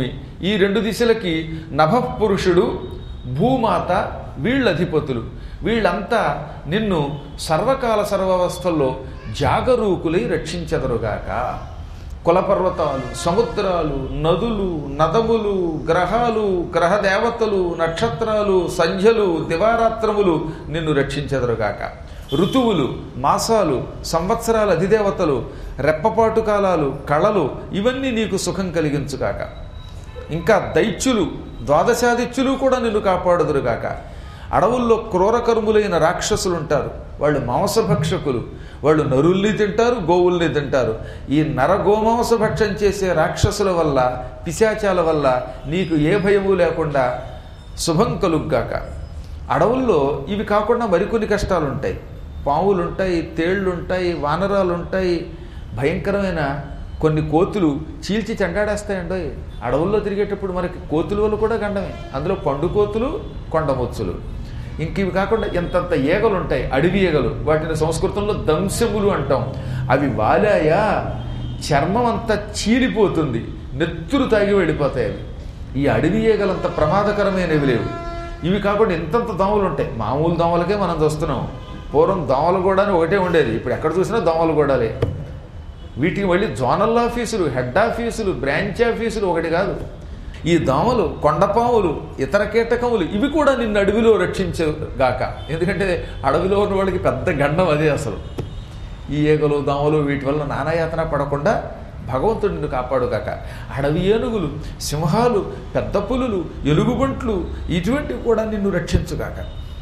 Speaker 1: ఈ రెండు దిశలకి నభఃపురుషుడు, భూమాత వీళ్ళ అధిపతులు. వీళ్ళంతా నిన్ను సర్వకాల సర్వావస్థల్లో జాగరూకులై రక్షించెదరుగాక. కులపర్వతాలు, సముద్రాలు, నదులు, నదములు, గ్రహాలు, గ్రహదేవతలు, నక్షత్రాలు, సంధ్యలు, దివారాత్రములు నిన్ను రక్షించెదరుగాక. ఋతువులు, మాసాలు, సంవత్సరాల అధిదేవతలు, రెప్పపాటు కాలాలు, కళలు ఇవన్నీ నీకు సుఖం కలిగించుగాక. ఇంకా దైత్యులు, ద్వాదశాదిత్యులు కూడా నిన్ను కాపాడుదురుగాక. అడవుల్లో క్రూరకర్ములైన రాక్షసులు ఉంటారు. వాళ్ళు మాంసభక్షకులు. వాళ్ళు నరుల్ని తింటారు, గోవుల్ని తింటారు. ఈ నర గోమాంసభక్షం చేసే రాక్షసుల వల్ల, పిశాచాల వల్ల నీకు ఏ భయము లేకుండా శుభం కలుగ్గాక. అడవుల్లో ఇవి కాకుండా మరికొన్ని కష్టాలు ఉంటాయి. పావులుంటాయి, తేళ్లుంటాయి, వానరాలుంటాయి, భయంకరమైన కొన్ని కోతులు చీల్చి చెండాడేస్తాయండి. అడవుల్లో తిరిగేటప్పుడు మనకి కోతుల వల్ల కూడా గండమే. అందులో పండు కోతులు, కొండమొచ్చులు. ఇంక ఇవి కాకుండా ఎంతంత ఈగలు ఉంటాయి, అడవి ఈగలు. వాటిని సంస్కృతంలో దంశములు అంటాం. అవి వాలాయా చర్మం అంతా చీలిపోతుంది, నెత్తురు తాగి వెళ్ళిపోతాయి అవి. ఈ అడవి ఈగలంత ప్రమాదకరమైనవి లేవు. ఇవి కాకుండా ఇంతంత దోమలు ఉంటాయి. మామూలు దోమలకే మనం చూస్తున్నాం. పూర్వం దోమలు కూడా ఒకటే ఉండేది, ఇప్పుడు ఎక్కడ చూసినా దోమలు కూడాలే. వీటికి మళ్ళీ జోనల్ ఆఫీసులు, హెడ్ ఆఫీసులు, బ్రాంచ్ ఆఫీసులు ఒకటి కాదు. ఈ దోమలు, కొండపాములు, ఇతర కీటకములు ఇవి కూడా నిన్ను అడవిలో రక్షించగాక. ఎందుకంటే అడవిలో ఉన్న వాళ్ళకి పెద్ద గండం అదే అసలు. ఈ ఈగలు, దోమలు వీటి వల్ల నానాయాతన పడకుండా భగవంతుడు నిన్ను కాపాడుగాక. అడవి ఏనుగులు, సింహాలు, పెద్ద పులులు, ఎలుగుబంట్లు ఇటువంటివి కూడా నిన్ను రక్షించుగాక.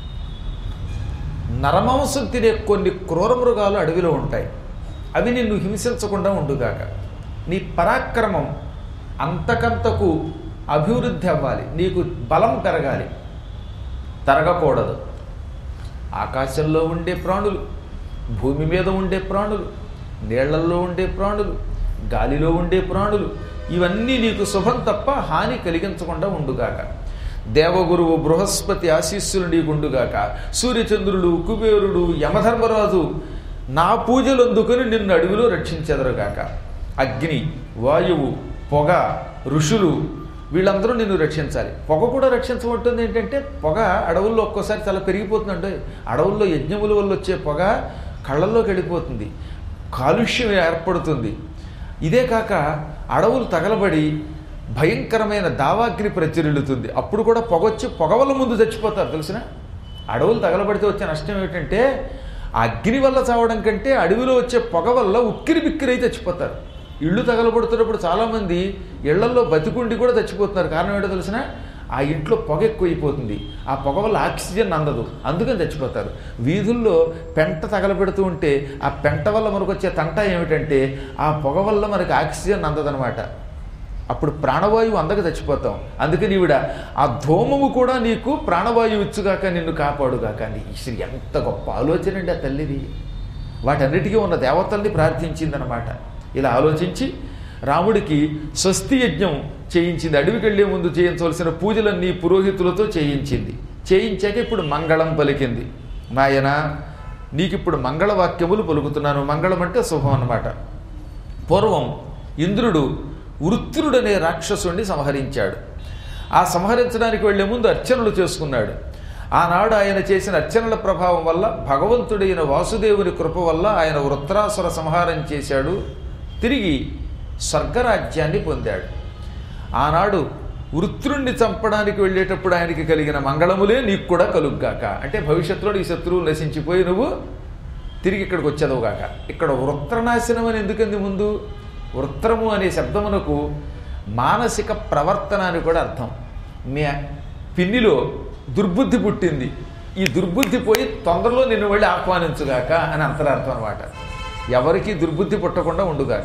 Speaker 1: నరమాంసం తినే కొన్ని క్రూర మృగాలు అడవిలో ఉంటాయి. అవి నిన్ను హింసించకుండా ఉండుగాక. నీ పరాక్రమం అంతకంతకు అభివృద్ధి అవ్వాలి, నీకు బలం పెరగాలి, తరగకూడదు. ఆకాశంలో ఉండే ప్రాణులు, భూమి మీద ఉండే ప్రాణులు, నీళ్లల్లో ఉండే ప్రాణులు, గాలిలో ఉండే ప్రాణులు ఇవన్నీ నీకు శుభం తప్ప హాని కలిగించకుండా ఉండుగాక. దేవగురువు బృహస్పతి ఆశీస్సులు నీకుండుగాక. సూర్యచంద్రుడు, కుబేరుడు, యమధర్మరాజు నా పూజలు అందుకుని నిన్ను అడవిలో రక్షించెదరుగాక. అగ్ని, వాయువు, పొగ, ఋషులు వీళ్ళందరూ నిన్ను రక్షించాలి. పొగ కూడా రక్షించబడుతుంది. ఏంటంటే పొగ అడవుల్లో ఒక్కోసారి చాలా పెరిగిపోతుందంటే, అడవుల్లో యజ్ఞముల వల్ల వచ్చే పొగ కళ్ళల్లోకి వెళ్ళిపోతుంది, కాలుష్యం ఏర్పడుతుంది. ఇదే కాక అడవులు తగలబడి భయంకరమైన దావాగ్ని ప్రచురిల్లుతుంది. అప్పుడు కూడా పొగొచ్చి పొగ వల్ల ముందు చచ్చిపోతారు తెలిసిన. అడవులు తగలబడితే వచ్చే నష్టం ఏమిటంటే అగ్ని వల్ల చావడం కంటే అడవిలో వచ్చే పొగ వల్ల ఉక్కిరి బిక్కిరి అయితే చచ్చిపోతారు. ఇళ్ళు తగలబడుతున్నప్పుడు చాలామంది ఇళ్లల్లో బతికుండి కూడా చచ్చిపోతున్నారు. కారణం ఏంటో తెలిసిన, ఆ ఇంట్లో పొగ ఎక్కువైపోతుంది. ఆ పొగ వల్ల ఆక్సిజన్ అందదు, అందుకని చచ్చిపోతారు. వీధుల్లో పెంట తగలబెడుతూ ఉంటే ఆ పెంట వల్ల మనకు వచ్చే తంట ఏమిటంటే ఆ పొగ వల్ల మనకి ఆక్సిజన్ అందదనమాట. అప్పుడు ప్రాణవాయువు అందక చచ్చిపోతాం. అందుకని ఈవిడ ఆ ధూమము కూడా నీకు ప్రాణవాయువు ఇచ్చుగాక, నిన్ను కాపాడుగాక. అసలు ఎంత గొప్ప ఆలోచన అండి ఆ తల్లిది. వాటన్నిటికీ ఉన్న దేవతల్ని ప్రార్థించిందనమాట. ఇలా ఆలోచించి రాముడికి స్వస్తి యజ్ఞం చేయించింది. అడవికి వెళ్లే ముందు చేయించవలసిన పూజలన్నీ పురోహితులతో చేయించింది. చేయించాక ఇప్పుడు మంగళం పలికింది. నాయన నీకిప్పుడు మంగళవాక్యములు పలుకుతున్నాను. మంగళం అంటే శుభం అన్నమాట. పూర్వం ఇంద్రుడు వృత్రుడనే రాక్షసుడిని సంహరించాడు. ఆ సంహరించడానికి వెళ్లే ముందు అర్చనలు చేసుకున్నాడు. ఆనాడు ఆయన చేసిన అర్చనల ప్రభావం వల్ల, భగవంతుడైన వాసుదేవుని కృప వల్ల ఆయన వృత్రాసుర సంహారం చేశాడు. తిరిగి స్వర్గరాజ్యాన్ని పొందాడు. ఆనాడు వృత్రుణ్ణి చంపడానికి వెళ్ళేటప్పుడు ఆయనకి కలిగిన మంగళములే నీకు కూడా కలుగ్గాక. అంటే భవిష్యత్తులో ఈ శత్రువులు నశించిపోయి నువ్వు తిరిగి ఇక్కడికి వచ్చేదవుగాక. ఇక్కడ వృత్రనాశనం అని ఎందుకంది ముందు? వృత్రము అనే శబ్దమునకు మానసిక ప్రవర్తన అని కూడా అర్థం. మీ పిన్నిలో దుర్బుద్ధి పుట్టింది, ఈ దుర్బుద్ధి పోయి తొందరలో నిన్ను వెళ్ళి ఆహ్వానించుగాక అని అంతరార్థం అనమాట. ఎవరికి దుర్బుద్ధి పుట్టకుండా ఉండుగాక.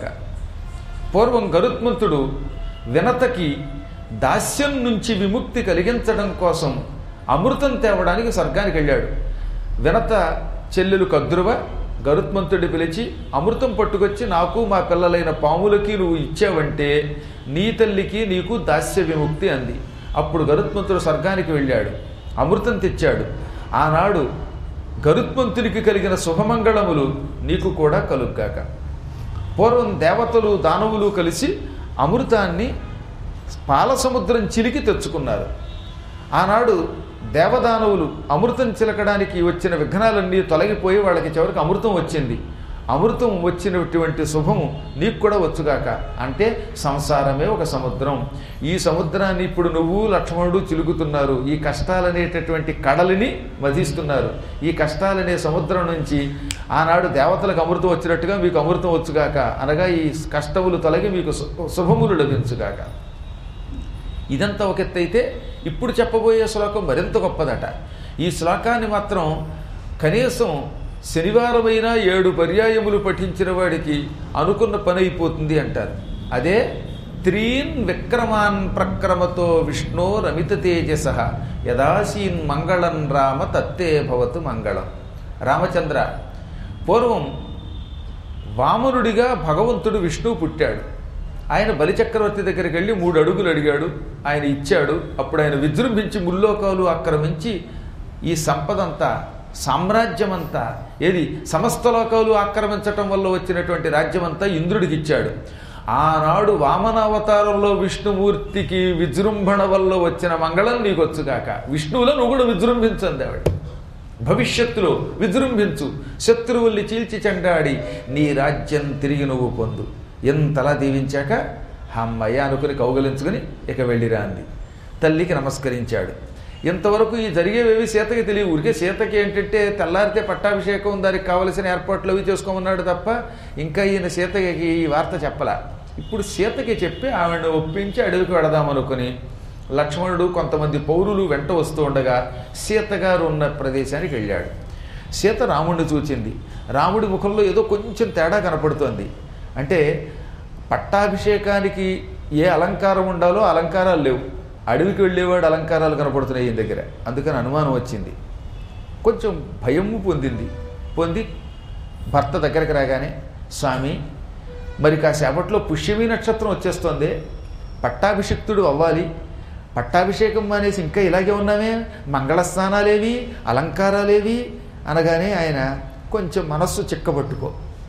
Speaker 1: పూర్వం గరుత్మంతుడు వినతకి దాస్యం నుంచి విముక్తి కలిగించడం కోసం అమృతం తేవడానికి స్వర్గానికి వెళ్ళాడు. వినత చెల్లెలు కద్రువ గరుత్మంతుడి పిలిచి అమృతం పట్టుకొచ్చి నాకు మా పిల్లలైన పాములకి నువ్వు ఇచ్చావంటే నీ తల్లికి నీకు దాస్య విముక్తి అంది. అప్పుడు గరుత్మంతుడు స్వర్గానికి వెళ్ళాడు, అమృతం తెచ్చాడు. ఆనాడు గరుత్మంతునికి కలిగిన శుభమంగళములు నీకు కూడా కలుగ్గాక. పూర్వం దేవతలు దానవులు కలిసి అమృతాన్ని పాల సముద్రం చిలికి తెచ్చుకున్నారు. ఆనాడు దేవదానవులు అమృతం చిలకడానికి వచ్చిన విఘ్నాలన్నీ తొలగిపోయి వాళ్ళకి చివరికి అమృతం వచ్చింది. అమృతం వచ్చినటువంటి శుభము నీకు కూడా వచ్చుగాక. అంటే సంసారమే ఒక సముద్రం. ఈ సముద్రాన్ని ఇప్పుడు నువ్వు లక్ష్మణుడు చిలుకుతున్నారు. ఈ కష్టాలనేటటువంటి కడలిని మధిస్తున్నారు. ఈ కష్టాలనే సముద్రం నుంచి ఆనాడు దేవతలకు అమృతం వచ్చినట్టుగా మీకు అమృతం వచ్చుగాక. అనగా ఈ కష్టములు తొలగి మీకు శుభములు లభించుగాక. ఇదంతా ఒక ఎత్తు అయితే, ఇప్పుడు చెప్పబోయే శ్లోకం మరింత గొప్పదట. ఈ శ్లోకాన్ని మాత్రం కనీసం శనివారమైనా ఏడు పర్యాయములు పఠించిన వాడికి అనుకున్న పని అయిపోతుంది అంటారు. అదే త్రీన్ విక్రమాన్ ప్రక్రమతో విష్ణో రమిత తేజస యదాశీన్ మంగళం రామ తత్తే భవతు మంగళం. రామచంద్ర, పూర్వం వామనుడిగా భగవంతుడు విష్ణువు పుట్టాడు. ఆయన బలిచక్రవర్తి దగ్గరికి వెళ్ళి మూడు అడుగులు అడిగాడు. ఆయన ఇచ్చాడు. అప్పుడు ఆయన విజృంభించి ముల్లోకాలు ఆక్రమించి ఈ సంపదంతా, సామ్రాజ్యమంతా, ఏది సమస్త లోకాలు ఆక్రమించటం వల్ల వచ్చినటువంటి రాజ్యమంతా ఇంద్రుడికి ఇచ్చాడు. ఆనాడు వామనావతారంలో విష్ణుమూర్తికి విజృంభణ వల్ల వచ్చిన మంగళం నీకు వచ్చుగాక. విష్ణువులో నువ్వు కూడా విజృంభించండి. ఆవిడ భవిష్యత్తులో విజృంభించు, శత్రువుల్ని చీల్చి చెండాడి నీ రాజ్యం తిరిగి నువ్వు పొందు. ఎంతలా దీవించాక అమ్మయ్య అనుకుని కౌగలించుకుని ఇక వెళ్ళిరా అంది. తల్లికి నమస్కరించాడు. ఇంతవరకు ఈ జరిగేవేవి సీతకి తెలియవు. ఊరికే సీతకి ఏంటంటే తెల్లారితే పట్టాభిషేకం, దానికి కావలసిన ఏర్పాట్లు అవి చేసుకోమన్నాడు తప్ప ఇంకా ఈయన సీతకి ఈ వార్త చెప్పలా. ఇప్పుడు సీతకి చెప్పి ఆవిడని ఒప్పించి అడవికి వెడదామనుకుని లక్ష్మణుడు కొంతమంది పౌరులు వెంట వస్తూ ఉండగా సీతగారు ఉన్న ప్రదేశానికి వెళ్ళాడు. సీత రాముడిని చూచింది. రాముడి ముఖంలో ఏదో కొంచెం తేడా కనపడుతోంది. అంటే పట్టాభిషేకానికి ఏ అలంకారం ఉండాలో అలంకారాలు లేవు. అడవికి వెళ్ళేవాడు అలంకారాలు కనపడుతున్నాయి ఈయన దగ్గర. అందుకని అనుమానం వచ్చింది. కొంచెం భయము పొందింది. పొంది భర్త దగ్గరికి రాగానే, స్వామి మరి కాసేపట్లో పుష్యమి నక్షత్రం వచ్చేస్తోంది, పట్టాభిషిక్తుడు అవ్వాలి, పట్టాభిషేకం మానేసి ఇంకా ఇలాగే ఉన్నామే, మంగళస్నానాలేవి, అలంకారాలేవి అనగానే ఆయన కొంచెం మనస్సు చిక్కబట్టుకో,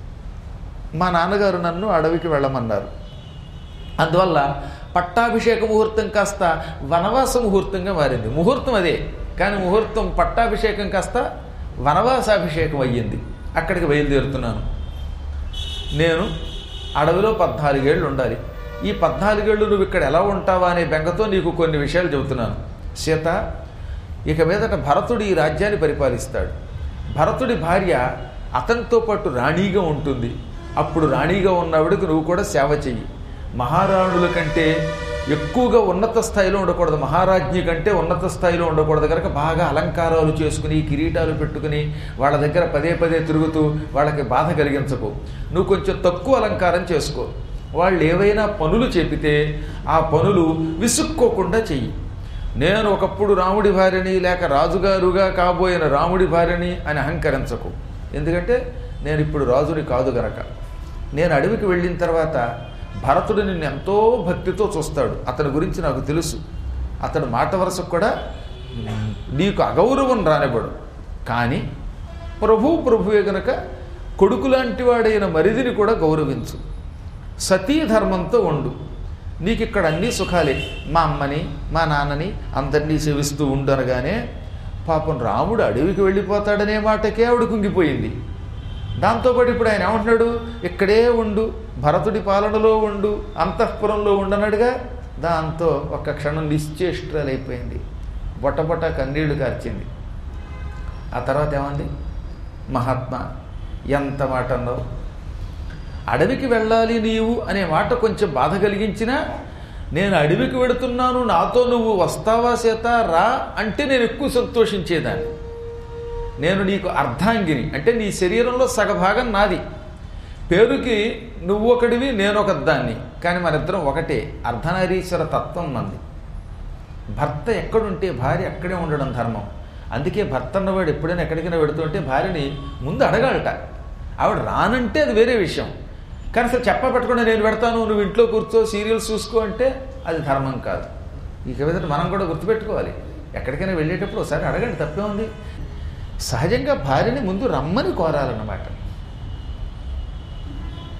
Speaker 1: మా నాన్నగారు నన్ను అడవికి వెళ్ళమన్నారు, అందువల్ల పట్టాభిషేక ముహూర్తం కాస్త వనవాస ముహూర్తంగా మారింది. ముహూర్తం అదే, కానీ ముహూర్తం పట్టాభిషేకం కాస్త వనవాసాభిషేకం అయ్యింది. అక్కడికి బయలుదేరుతున్నాను. నేను అడవిలో పద్నాలుగేళ్ళు ఉండాలి. ఈ పద్నాలుగేళ్ళు నువ్వు ఇక్కడ ఎలా ఉంటావా అనే బెంగతో నీకు కొన్ని విషయాలు చెబుతున్నాను. సీత, ఇక మీదట భరతుడు ఈ రాజ్యాన్ని పరిపాలిస్తాడు. భరతుడి భార్య అతనితో పాటు రాణిగా ఉంటుంది. అప్పుడు రాణిగా ఉన్నవాడికి నువ్వు కూడా సేవ చెయ్యి. మహారాణుల కంటే ఎక్కువగా ఉన్నత స్థాయిలో ఉండకూడదు, మహారాజ్ఞి కంటే ఉన్నత స్థాయిలో ఉండకూడదు కనుక బాగా అలంకారాలు చేసుకుని కిరీటాలు పెట్టుకుని వాళ్ళ దగ్గర పదే పదే తిరుగుతూ వాళ్ళకి బాధ కలిగించకు. నువ్వు కొంచెం తక్కువ అలంకారం చేసుకో. వాళ్ళు ఏవైనా పనులు చెబితే ఆ పనులు విసుక్కోకుండా చెయ్యి. నేను ఒకప్పుడు రాముడి భార్యని లేక రాజుగారుగా కాబోయిన రాముడి భార్యని అని అహంకరించకు. ఎందుకంటే నేను ఇప్పుడు రాజుని కాదు గనక. నేను అడవికి వెళ్ళిన తర్వాత భరతుడు నిన్ను ఎంతో భక్తితో చూస్తాడు. అతని గురించి నాకు తెలుసు. అతడు మాట వరసకు కూడా నీకు అగౌరవం రానివ్వడు. కానీ ప్రభు ప్రభువే గనక కొడుకు లాంటి వాడైన మరిదిని కూడా గౌరవించు. సతీ ధర్మంతో ఉండు. నీకు ఇక్కడ అన్ని సుఖాలే. మా అమ్మని మా నాన్నని అందరినీ సేవిస్తూ ఉండు అనగానే పాపం రాముడు అడవికి వెళ్ళిపోతాడనే మాటకే ఆవిడ కుంగిపోయింది. దాంతోపాటు ఇప్పుడు ఆయన ఏమంటున్నాడు, ఇక్కడే ఉండు, భరతుడి పాలనలో ఉండు, అంతఃపురంలో ఉండనడుగా. దాంతో ఒక్క క్షణం నిశ్చేష్టులైపోయింది. బొట్టబొట్ట కన్నీళ్లు కార్చింది. ఆ తర్వాత ఏమంది, మహాత్మా ఎంత మాట అన్నావు, అడవికి వెళ్ళాలి నీవు అనే మాట కొంచెం బాధ కలిగించినా నేను అడవికి వెడుతున్నాను, నాతో నువ్వు వస్తావా సీత రా అంటే నేను ఎక్కువ సంతోషించేదాన్ని. నేను నీకు అర్ధాంగిని, అంటే నీ శరీరంలో సగభాగం నాది. పేరుకి నువ్వు ఒకడివి నేను ఒక దాన్ని, కానీ మనిద్దరం ఒకటే. అర్ధనారీశ్వర తత్వం మంది. భర్త ఎక్కడుంటే భార్య అక్కడే ఉండడం ధర్మం. అందుకే భర్త అన్నవాడు ఎప్పుడైనా ఎక్కడికైనా వెడుతుంటే భార్యని ముందు అడగాలట. ఆవిడ రానంటే అది వేరే విషయం, కానీ అసలు చెప్ప పెట్టకుండా నేను పెడతాను, నువ్వు ఇంట్లో కూర్చో సీరియల్స్ చూసుకో అంటే అది ధర్మం కాదు. ఇక మీద మనం కూడా గుర్తుపెట్టుకోవాలి. ఎక్కడికైనా వెళ్ళేటప్పుడు ఒకసారి అడగండి, తప్పే ఉంది. సహజంగా భార్యని ముందు రమ్మని కోరాలన్నమాట.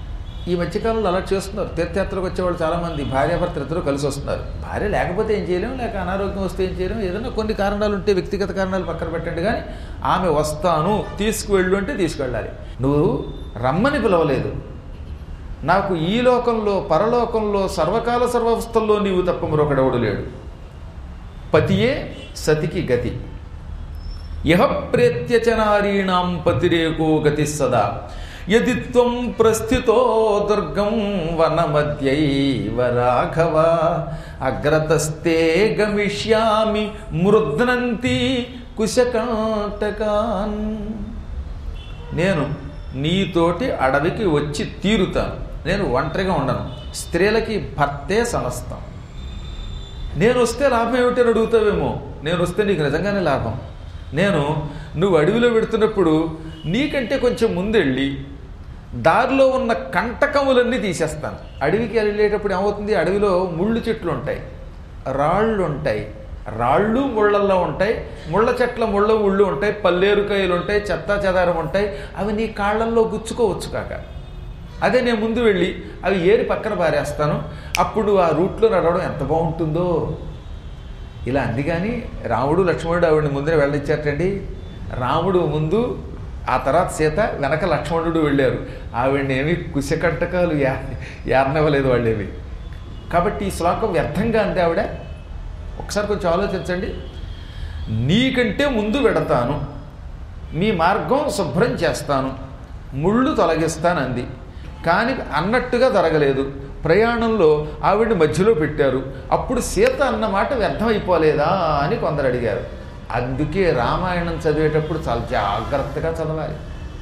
Speaker 1: ఈ మధ్యకాలంలో అలా చేస్తున్నారు. తీర్థయాత్రకు వచ్చేవాళ్ళు చాలామంది భార్యాభర్తలు ఇద్దరు కలిసి వస్తున్నారు. భార్య లేకపోతే ఏం చేయలేం, లేక అనారోగ్యం వస్తే ఏం చేయలేం, ఏదైనా కొన్ని కారణాలు ఉంటే వ్యక్తిగత కారణాలు పక్కన పెట్టండి. కానీ ఆమె వస్తాను తీసుకువెళ్ళు అంటే తీసుకెళ్ళాలి. నువ్వు రమ్మని పిలవలేదు. నాకు ఈ లోకంలో పరలోకంలో సర్వకాల సర్వవస్థల్లో నీవు తప్ప మరొకడెవడు లేడు. పతియే సతికి గతి. యహ ప్రేత్యచనారీణాం పతిరేకో గతి సదా. యది త్వం ప్రస్థితో దుర్గం వనమధ్యైవ రాఘవ అగ్రతస్తే గమిష్యామి మృద్నంతి కుశకంటకాన్. నేను నీతోటి అడవికి వచ్చి తీరుతాను. నేను ఒంటరిగా ఉండను. స్త్రీలకి భర్తే సమస్తం. నేను వస్తే లాభం ఏమిటని అడుగుతావేమో. నేను వస్తే నీకు నిజంగానే లాభం. నేను నువ్వు అడవిలో పెడుతున్నప్పుడు నీకంటే కొంచెం ముందెళ్ళి దారిలో ఉన్న కంటకములన్నీ తీసేస్తాను. అడవికి వెళ్ళేటప్పుడు ఏమవుతుంది, అడవిలో ముళ్ళు చెట్లు ఉంటాయి, రాళ్ళు ఉంటాయి, రాళ్ళు ముళ్ళల్లో ఉంటాయి, ముళ్ళ చెట్ల ముళ్ళ ముళ్ళు ఉంటాయి, పల్లేరుకాయలు ఉంటాయి, చెత్తా చెదారం ఉంటాయి. అవి నీ కాళ్ళల్లో గుచ్చుకోవచ్చు కాక. అదే నేను ముందు వెళ్ళి అవి ఏరి పక్కన పారేస్తాను. అప్పుడు ఆ రూట్లో నడవడం ఎంత బాగుంటుందో. ఇలా అంది. కానీ రాముడు లక్ష్మణుడు ఆవిడని ముందే వెళ్ళిచ్చారటండి. రాముడు ముందు, ఆ తర్వాత సీత, వెనక లక్ష్మణుడు వెళ్ళారు. ఆవిడని ఏమి కుశకంటకాలు యా యారనివ్వలేదు వాళ్ళేవి. కాబట్టి ఈ శ్లోకం వ్యర్థంగా అంది ఆవిడ. ఒకసారి కొంచెం ఆలోచించండి. నీకంటే ముందు వెడతాను, మీ మార్గం శుభ్రం చేస్తాను, ముళ్ళు తొలగిస్తాను అంది. కానీ అన్నట్టుగా జరగలేదు. ప్రయాణంలో ఆవిడ్ని మధ్యలో పెట్టారు. అప్పుడు సీత అన్నమాట వ్యర్థమైపోలేదా అని కొందరు అడిగారు. అందుకే రామాయణం చదివేటప్పుడు చాలా జాగ్రత్తగా చదవాలి.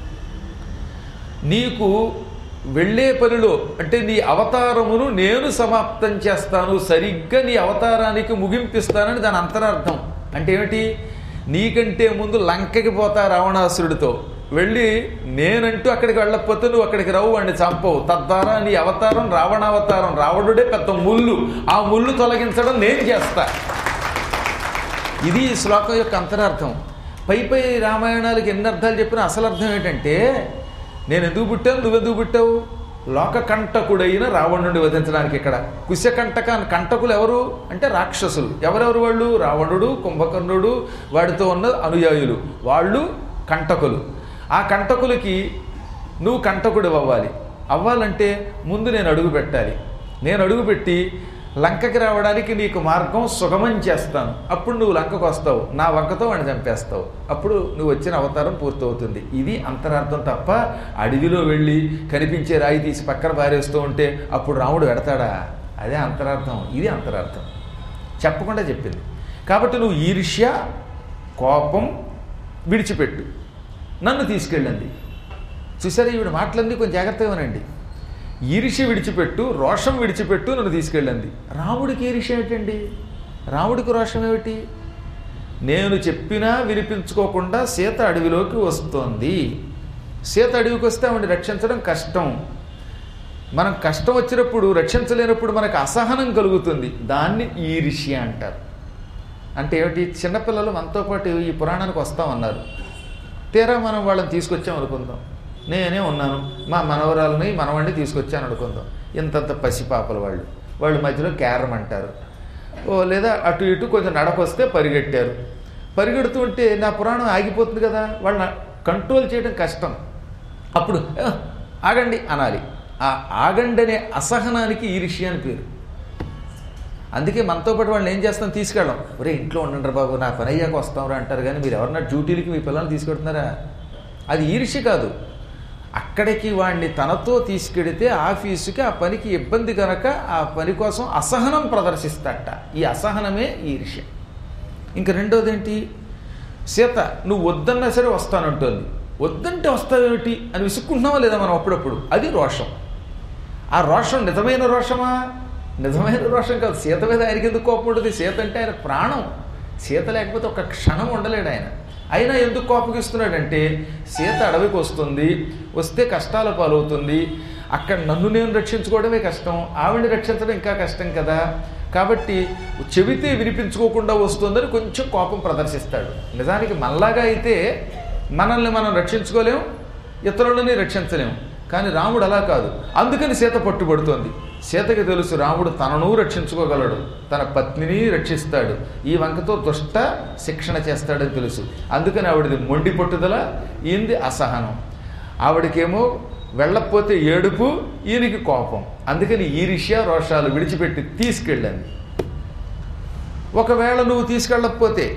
Speaker 1: నీకు వెళ్ళే పనిలో అంటే నీ అవతారమును నేను సమాప్తం చేస్తాను, సరిగ్గా నీ అవతారానికి ముగింపిస్తానని దాని అంతరార్థం. అంటే ఏమిటి, నీకంటే ముందు లంకకి పోతా రావణాసురుడితో వెళ్ళి నేనంటూ అక్కడికి వెళ్ళకపోతే నువ్వు అక్కడికి రావు, వాడిని చంపవు. తద్వారా నీ అవతారం రావణావతారం, రావణుడే పెద్ద ముళ్ళు, ఆ ముళ్ళు తొలగించడం నేను చేస్తా. ఇది ఈ శ్లోకం యొక్క అంతరార్థం. పై పై రామాయణాలకు ఎన్ని అర్థాలు చెప్పినా అసలు అర్థం ఏంటంటే, నేను ఎందుకు పుట్టాను, నువ్వెందుకు పుట్టావు, లోకకంటకుడైన రావణుడిని వధించడానికి. ఇక్కడ కుశకంటక కంటకులు ఎవరు అంటే రాక్షసులు. ఎవరెవరు వాళ్ళు? రావణుడు, కుంభకర్ణుడు, వాడితో ఉన్న అనుయాయులు, వాళ్ళు కంటకులు. ఆ కంటకులకి నువ్వు కంటకుడు అవ్వాలి. అవ్వాలంటే ముందు నేను అడుగు పెట్టాలి. నేను అడుగు పెట్టి లంకకి రావడానికి నీకు మార్గం సుగమం చేస్తాను. అప్పుడు నువ్వు లంకకు వస్తావు, నా వంకతో వాడిని చంపేస్తావు. అప్పుడు నువ్వు వచ్చిన అవతారం పూర్తవుతుంది. ఇది అంతరార్థం తప్ప అడవిలో వెళ్ళి కనిపించే రాయి తీసి పక్కన పారేస్తూ ఉంటే అప్పుడు రాముడు వెడతాడా? అదే అంతరార్థం. ఇది అంతరార్థం చెప్పకుండా చెప్పింది. కాబట్టి నువ్వు ఈర్ష్య, కోపం విడిచిపెట్టు, నన్ను తీసుకెళ్ళండి. చూసారా, ఈవిడ మాటలన్నీ కొంచెం జాగ్రత్తగా వినండి. ఈర్ష్య విడిచిపెట్టు, రోషం విడిచిపెట్టు, నన్ను తీసుకెళ్ళండి. రాముడికి ఈర్ష్య ఏమిటండి? రాముడికి రోషం ఏమిటి? నేను చెప్పినా వినిపించుకోకుండా సీత అడవిలోకి వస్తోంది. సీత అడవికి వస్తే ఆవిడని రక్షించడం కష్టం. మనం కష్టం వచ్చినప్పుడు, రక్షించలేనప్పుడు మనకు అసహనం కలుగుతుంది. దాన్ని ఈర్ష్య అంటారు. అంటే ఏమిటి? చిన్నపిల్లలు మనతో పాటు ఈ పురాణానికి వస్తామన్నారు. తీరా మనం వాళ్ళని తీసుకొచ్చాం అనుకుందాం. నేనే ఉన్నాను, మా మనవరాలని మనవాడిని తీసుకొచ్చాను అనుకుందాం. ఇంతంత పసిపాపలు వాళ్ళు వాళ్ళు మధ్యలో క్యారం అంటారు. ఓ లేదా అటు ఇటు కొంచెం నడకొస్తే పరిగెట్టారు. పరిగెడుతూ ఉంటే నా పురాణం ఆగిపోతుంది కదా, వాళ్ళని కంట్రోల్ చేయడం కష్టం. అప్పుడు ఆగండి అనాలి. ఆ ఆగండి అనే అసహనానికి ఈర్ష్య అని పేరు. అందుకే మనతో పాటు వాళ్ళని ఏం చేస్తాం, తీసుకెళ్ళాం. ఒరే ఇంట్లో ఉండండి బాబు, నా పని అయ్యాక వస్తాంరా అంటారు. కానీ మీరు ఎవరన్నా డ్యూటీలకి మీ పిల్లల్ని తీసుకెడుతున్నారా? అది ఈర్ష్య కాదు. అక్కడికి వాడిని తనతో తీసుకెడితే ఆఫీసుకి ఆ పనికి ఇబ్బంది కనుక ఆ పని కోసం అసహనం ప్రదర్శిస్తాట. ఈ అసహనమే ఈర్ష్య. ఇంక రెండోది ఏంటి? సీత నువ్వు వద్దన్నా సరే వస్తానంటుంది. వద్దంటే వస్తావేమిటి అని విసుక్కుంటున్నావా లేదా మనం అప్పుడప్పుడు? అది రోషం. ఆ రోషం నిజమైన రోషమా? నిజమైన రోషం కాదు. సీత మీద ఆయనకి ఎందుకు కోపం ఉంటుంది? సీత అంటే ఆయన ప్రాణం. సీత లేకపోతే ఒక క్షణం ఉండలేడు ఆయన. అయినా ఎందుకు కోపగిస్తున్నాడంటే, సీత అడవికి వస్తుంది, వస్తే కష్టాల పాలవుతుంది. అక్కడ నన్ను నేను రక్షించుకోవడమే కష్టం, ఆవిడని రక్షించడం ఇంకా కష్టం కదా. కాబట్టి చెబితే వినిపించుకోకుండా వస్తుందని కొంచెం కోపం ప్రదర్శిస్తాడు. నిజానికి మనలాగా అయితే మనల్ని మనం రక్షించుకోలేం, ఇతరులని రక్షించలేము. కానీ రాముడు అలా కాదు. అందుకని సీత పట్టుబడుతోంది. సీతకి తెలుసు రాముడు తనను రక్షించుకోగలడు, తన పత్నిని రక్షిస్తాడు, ఈ వంకతో దుష్ట శిక్షణ చేస్తాడని తెలుసు. అందుకని ఆవిడది మొండి పట్టుదల, ఈయనది అసహనం. ఆవిడకేమో వెళ్ళకపోతే ఏడుపు, ఈయనకి కోపం. అందుకని ఈర్ష్య రోషాలు విడిచిపెట్టి తీసుకెళ్ళాను. ఒకవేళ నువ్వు తీసుకెళ్ళకపోతే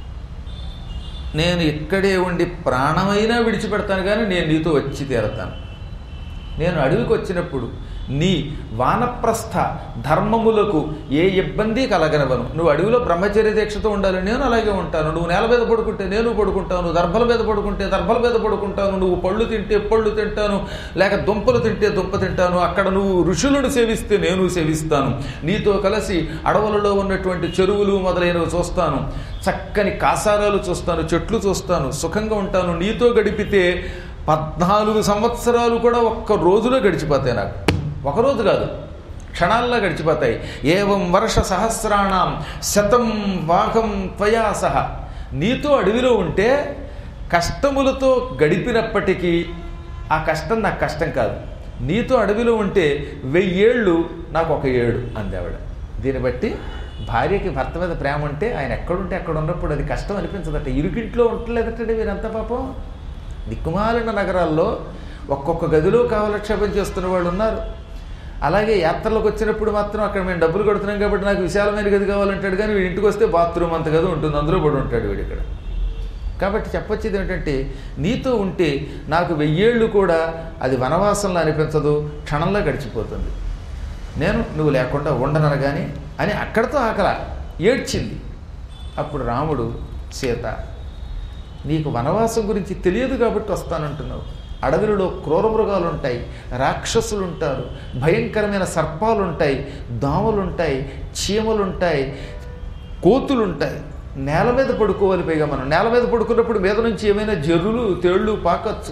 Speaker 1: నేను ఇక్కడే ఉండి ప్రాణమైనా విడిచిపెడతాను, కానీ నేను నీతో వచ్చి తీరతాను. నేను అడవికి వచ్చినప్పుడు నీ వానప్రస్థ ధర్మములకు ఏ ఇబ్బంది కలగనవను. నువ్వు అడవిలో బ్రహ్మచర్య దీక్షతో ఉండాలి, నేను అలాగే ఉంటాను. నువ్వు నేల మీద పడుకుంటే నేను పడుకుంటాను, దర్భల మీద పడుకుంటే దర్భల మీద పడుకుంటాను, నువ్వు పళ్ళు తింటే పళ్ళు తింటాను, లేక దుంపలు తింటే దుంప తింటాను. అక్కడ నువ్వు ఋషులను సేవిస్తే నేను సేవిస్తాను. నీతో కలిసి అడవులలో ఉన్నటువంటి చెరువులు మొదలైనవి చూస్తాను, చక్కని కాసారాలు చూస్తాను, చెట్లు చూస్తాను, సుఖంగా ఉంటాను. నీతో గడిపితే పద్నాలుగు సంవత్సరాలు కూడా ఒక్క రోజులో గడిచిపోతాయి. నాకు ఒకరోజు కాదు, క్షణాల్లో గడిచిపోతాయి. ఏవం వర్ష సహస్రాణం శతం వాహం త్వయా సహ. నీతో అడవిలో ఉంటే కష్టములతో గడిపినప్పటికీ ఆ కష్టం నాకు కష్టం కాదు. నీతో అడవిలో ఉంటే వెయ్యేళ్ళు నాకు ఒక ఏడు అంది ఆవిడ. దీన్ని బట్టి భార్యకి భర్త మీద ప్రేమ ఉంటే ఆయన ఎక్కడుంటే అక్కడ ఉన్నప్పుడు అది కష్టం అనిపించదట. ఇరుకింట్లో ఉండలేదటండి మీరంతా. పాపం దిక్కుమాలిన నగరాల్లో ఒక్కొక్క గదిలో కాలక్షేపం చేస్తున్న వాళ్ళు ఉన్నారు. అలాగే యాత్రలకు వచ్చినప్పుడు మాత్రం అక్కడ మేము డబ్బులు కడుతున్నాం కాబట్టి నాకు విశాలమైన గది కావాలంటాడు, కానీ వీడి ఇంటికి వస్తే బాత్రూమ్ అంత గది ఉంటుంది, అందులో పడి ఉంటాడు వీడు ఇక్కడ. కాబట్టి చెప్పొచ్చేది ఏంటంటే, నీతో ఉంటే నాకు వెయ్యేళ్ళు కూడా అది వనవాసంలో అనిపించదు, క్షణంలో గడిచిపోతుంది. నేను నువ్వు లేకుండా ఉండననగాని అని అక్కడితో ఆకల ఏడ్చింది. అప్పుడు రాముడు, సీత నీకు వనవాసం గురించి తెలియదు కాబట్టి వస్తానంటున్నావు. అడవులలో క్రూర మృగాలు ఉంటాయి, రాక్షసులు ఉంటారు, భయంకరమైన సర్పాలు ఉంటాయి, దోమలు ఉంటాయి, చీమలు ఉంటాయి, కోతులు ఉంటాయి. నేల మీద పడుకోవాలి. పైగా మనం నేల మీద పడుకున్నప్పుడు మీద నుంచి ఏమైనా జర్రులు తేళ్ళు పాకచ్చు.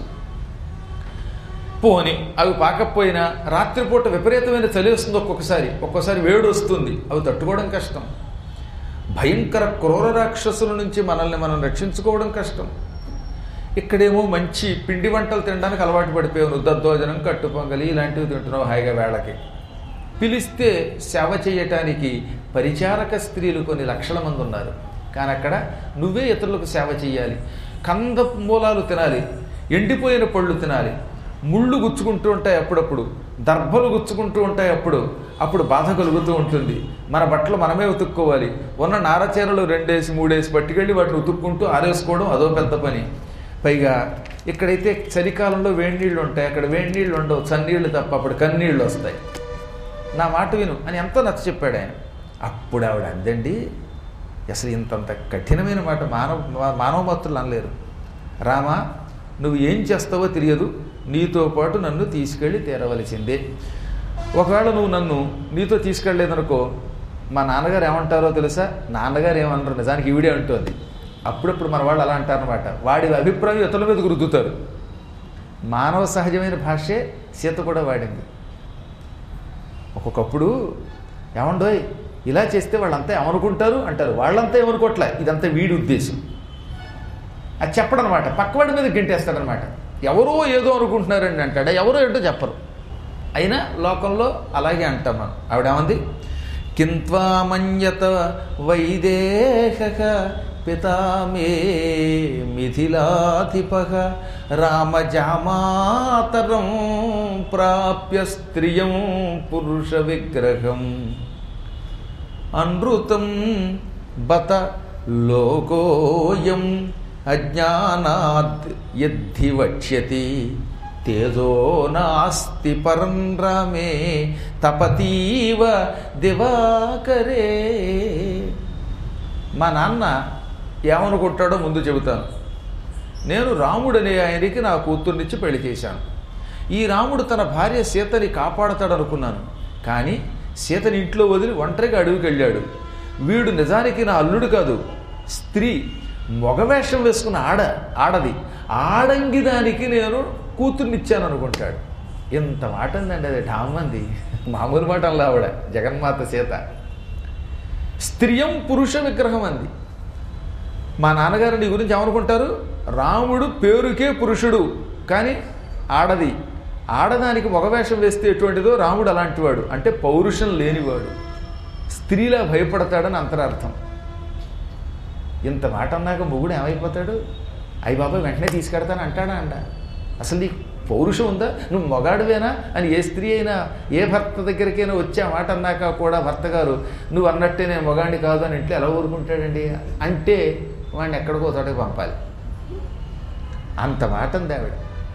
Speaker 1: పోని అవి పాకపోయినా రాత్రిపూట విపరీతమైన చలి వస్తుంది, ఒక్కొక్కసారి ఒక్కొక్కసారి వేడి వస్తుంది, అవి తట్టుకోవడం కష్టం. భయంకర క్రూర రాక్షసుల నుంచి మనల్ని మనం రక్షించుకోవడం కష్టం. ఇక్కడేమో మంచి పిండి వంటలు తినడానికి అలవాటు పడిపోయావు, దద్దోజనం, కట్టు పొంగలి ఇలాంటివి తింటున్నావు హాయిగా వేళకి. పిలిస్తే సేవ చేయటానికి పరిచారక స్త్రీలు కొన్ని లక్షల మంది ఉన్నారు, కానీ అక్కడ నువ్వే ఇతరులకు సేవ చేయాలి. కంద మూలాలు తినాలి, ఎండిపోయిన పళ్ళు తినాలి, ముళ్ళు గుచ్చుకుంటూ ఉంటాయి అప్పుడప్పుడు, దర్భలు గుచ్చుకుంటూ ఉంటాయి అప్పుడు అప్పుడు బాధ కలుగుతూ ఉంటుంది. మన బట్టలు మనమే ఉతుక్కోవాలి. ఉన్న నారచీరలు రెండేసి మూడేసి పట్టుకెళ్ళి వాటిని ఉతుక్కుంటూ ఆరేసుకోవడం అదో పెద్ద పని. పైగా ఇక్కడైతే చలికాలంలో వేడి నీళ్ళు ఉంటాయి, అక్కడ వేడి నీళ్ళు ఉండవు, చన్నీళ్ళు తప్ప. అప్పుడు కన్నీళ్ళు వస్తాయి. నా మాట విను అని ఎంతో నచ్చ చెప్పాడు ఆయన. అప్పుడు ఆవిడ అందండి, అసలు ఇంతంత కఠినమైన మాట మానవ మానవ మాత్రులు అనలేరు. రామా, నువ్వు ఏం చేస్తావో తెలియదు, నీతో పాటు నన్ను తీసుకెళ్ళి తీరవలసిందే. ఒకవేళ నువ్వు నన్ను నీతో తీసుకెళ్ళలేదనుకో, మా నాన్నగారు ఏమంటారో తెలుసా? నాన్నగారు ఏమన్నారు, నిజానికి ఈవిడే అంటోంది. అప్పుడప్పుడు మన వాళ్ళు అలా అంటారనమాట. వాడి అభిప్రాయం ఇతరుల మీదకు రుద్దుతారు. మానవ సహజమైన భాషే సీత కూడా వాడింది. ఒక్కొక్కప్పుడు ఏమండోయ్ ఇలా చేస్తే వాళ్ళంతా ఏమనుకుంటారు అంటారు. వాళ్ళంతా ఏమనుకోవట్లే, ఇదంతా వీడి ఉద్దేశం. అది చెప్పడనమాట, పక్కవాడి మీద గింటేస్తాడనమాట. ఎవరో ఏదో అనుకుంటున్నారండి అంటాడు, ఎవరో ఏంటో చెప్పరు. అయినా లోకంలో అలాగే అంటాం మనం. ఆవిడేమంది, కింత్వామన్యత వైదేహ పితామే మిథిలాధిపః రామజామాతరం ప్రాప్య స్త్రియం పురుష విగ్రహం అనృతం బత లోకోయం అజ్ఞానాద్ యద్ధి వక్ష్యతి తేజో నాస్తి పరం రామే తపతీవ దివాకరే. మా నాన్న ఏమనుకుంటాడో ముందు చెబుతాను. నేను రాముడనే ఆయనకి నా కూతుర్నిచ్చి పెళ్లి చేశాను. ఈ రాముడు తన భార్య సీతని కాపాడతాడనుకున్నాను, కానీ సీతని ఇంట్లో వదిలి ఒంటరిగా అడవికి వెళ్ళాడు. వీడు నిజానికి నా అల్లుడు కాదు, స్త్రీ, మగవేషం వేసుకున్న ఆడ ఆడది ఆడంగి దానికి నేను కూతుర్నిచ్చాను అనుకుంటాడు. ఇంత మాట ఉందండి, అది ఢామంది, మామూలు మాట అలా. ఆవిడ జగన్మాత సీత స్త్రియం పురుష విగ్రహం అంది. మా నాన్నగారు నీ గురించి ఏమనుకుంటారు? రాముడు పేరుకే పురుషుడు, కానీ ఆడది ఆడదానికి మగవేషం వేస్తే ఎటువంటిదో రాముడు అలాంటివాడు, అంటే పౌరుషం లేనివాడు, స్త్రీలా భయపడతాడని అంతరార్థం. ఇంత మాట అన్నాక మొగుడు ఏమైపోతాడు? అయ్యి బాబాయ్ వెంటనే తీసుకెడతాను అంటాడా అంట? అసలు నీకు పౌరుషం ఉందా? నువ్వు మొగాడువేనా అని ఏ స్త్రీ అయినా ఏ భర్త దగ్గరికైనా వచ్చే మాట అన్నాక కూడా భర్త గారు నువ్వు అన్నట్టే నేను మొగాడిని కాదు అని ఇంట్లో ఎలా ఊరుకుంటాడండి? అంటే వాడిని ఎక్కడికో చోటకి పంపాలి. అంత మాట ఉంది ఆవిడ.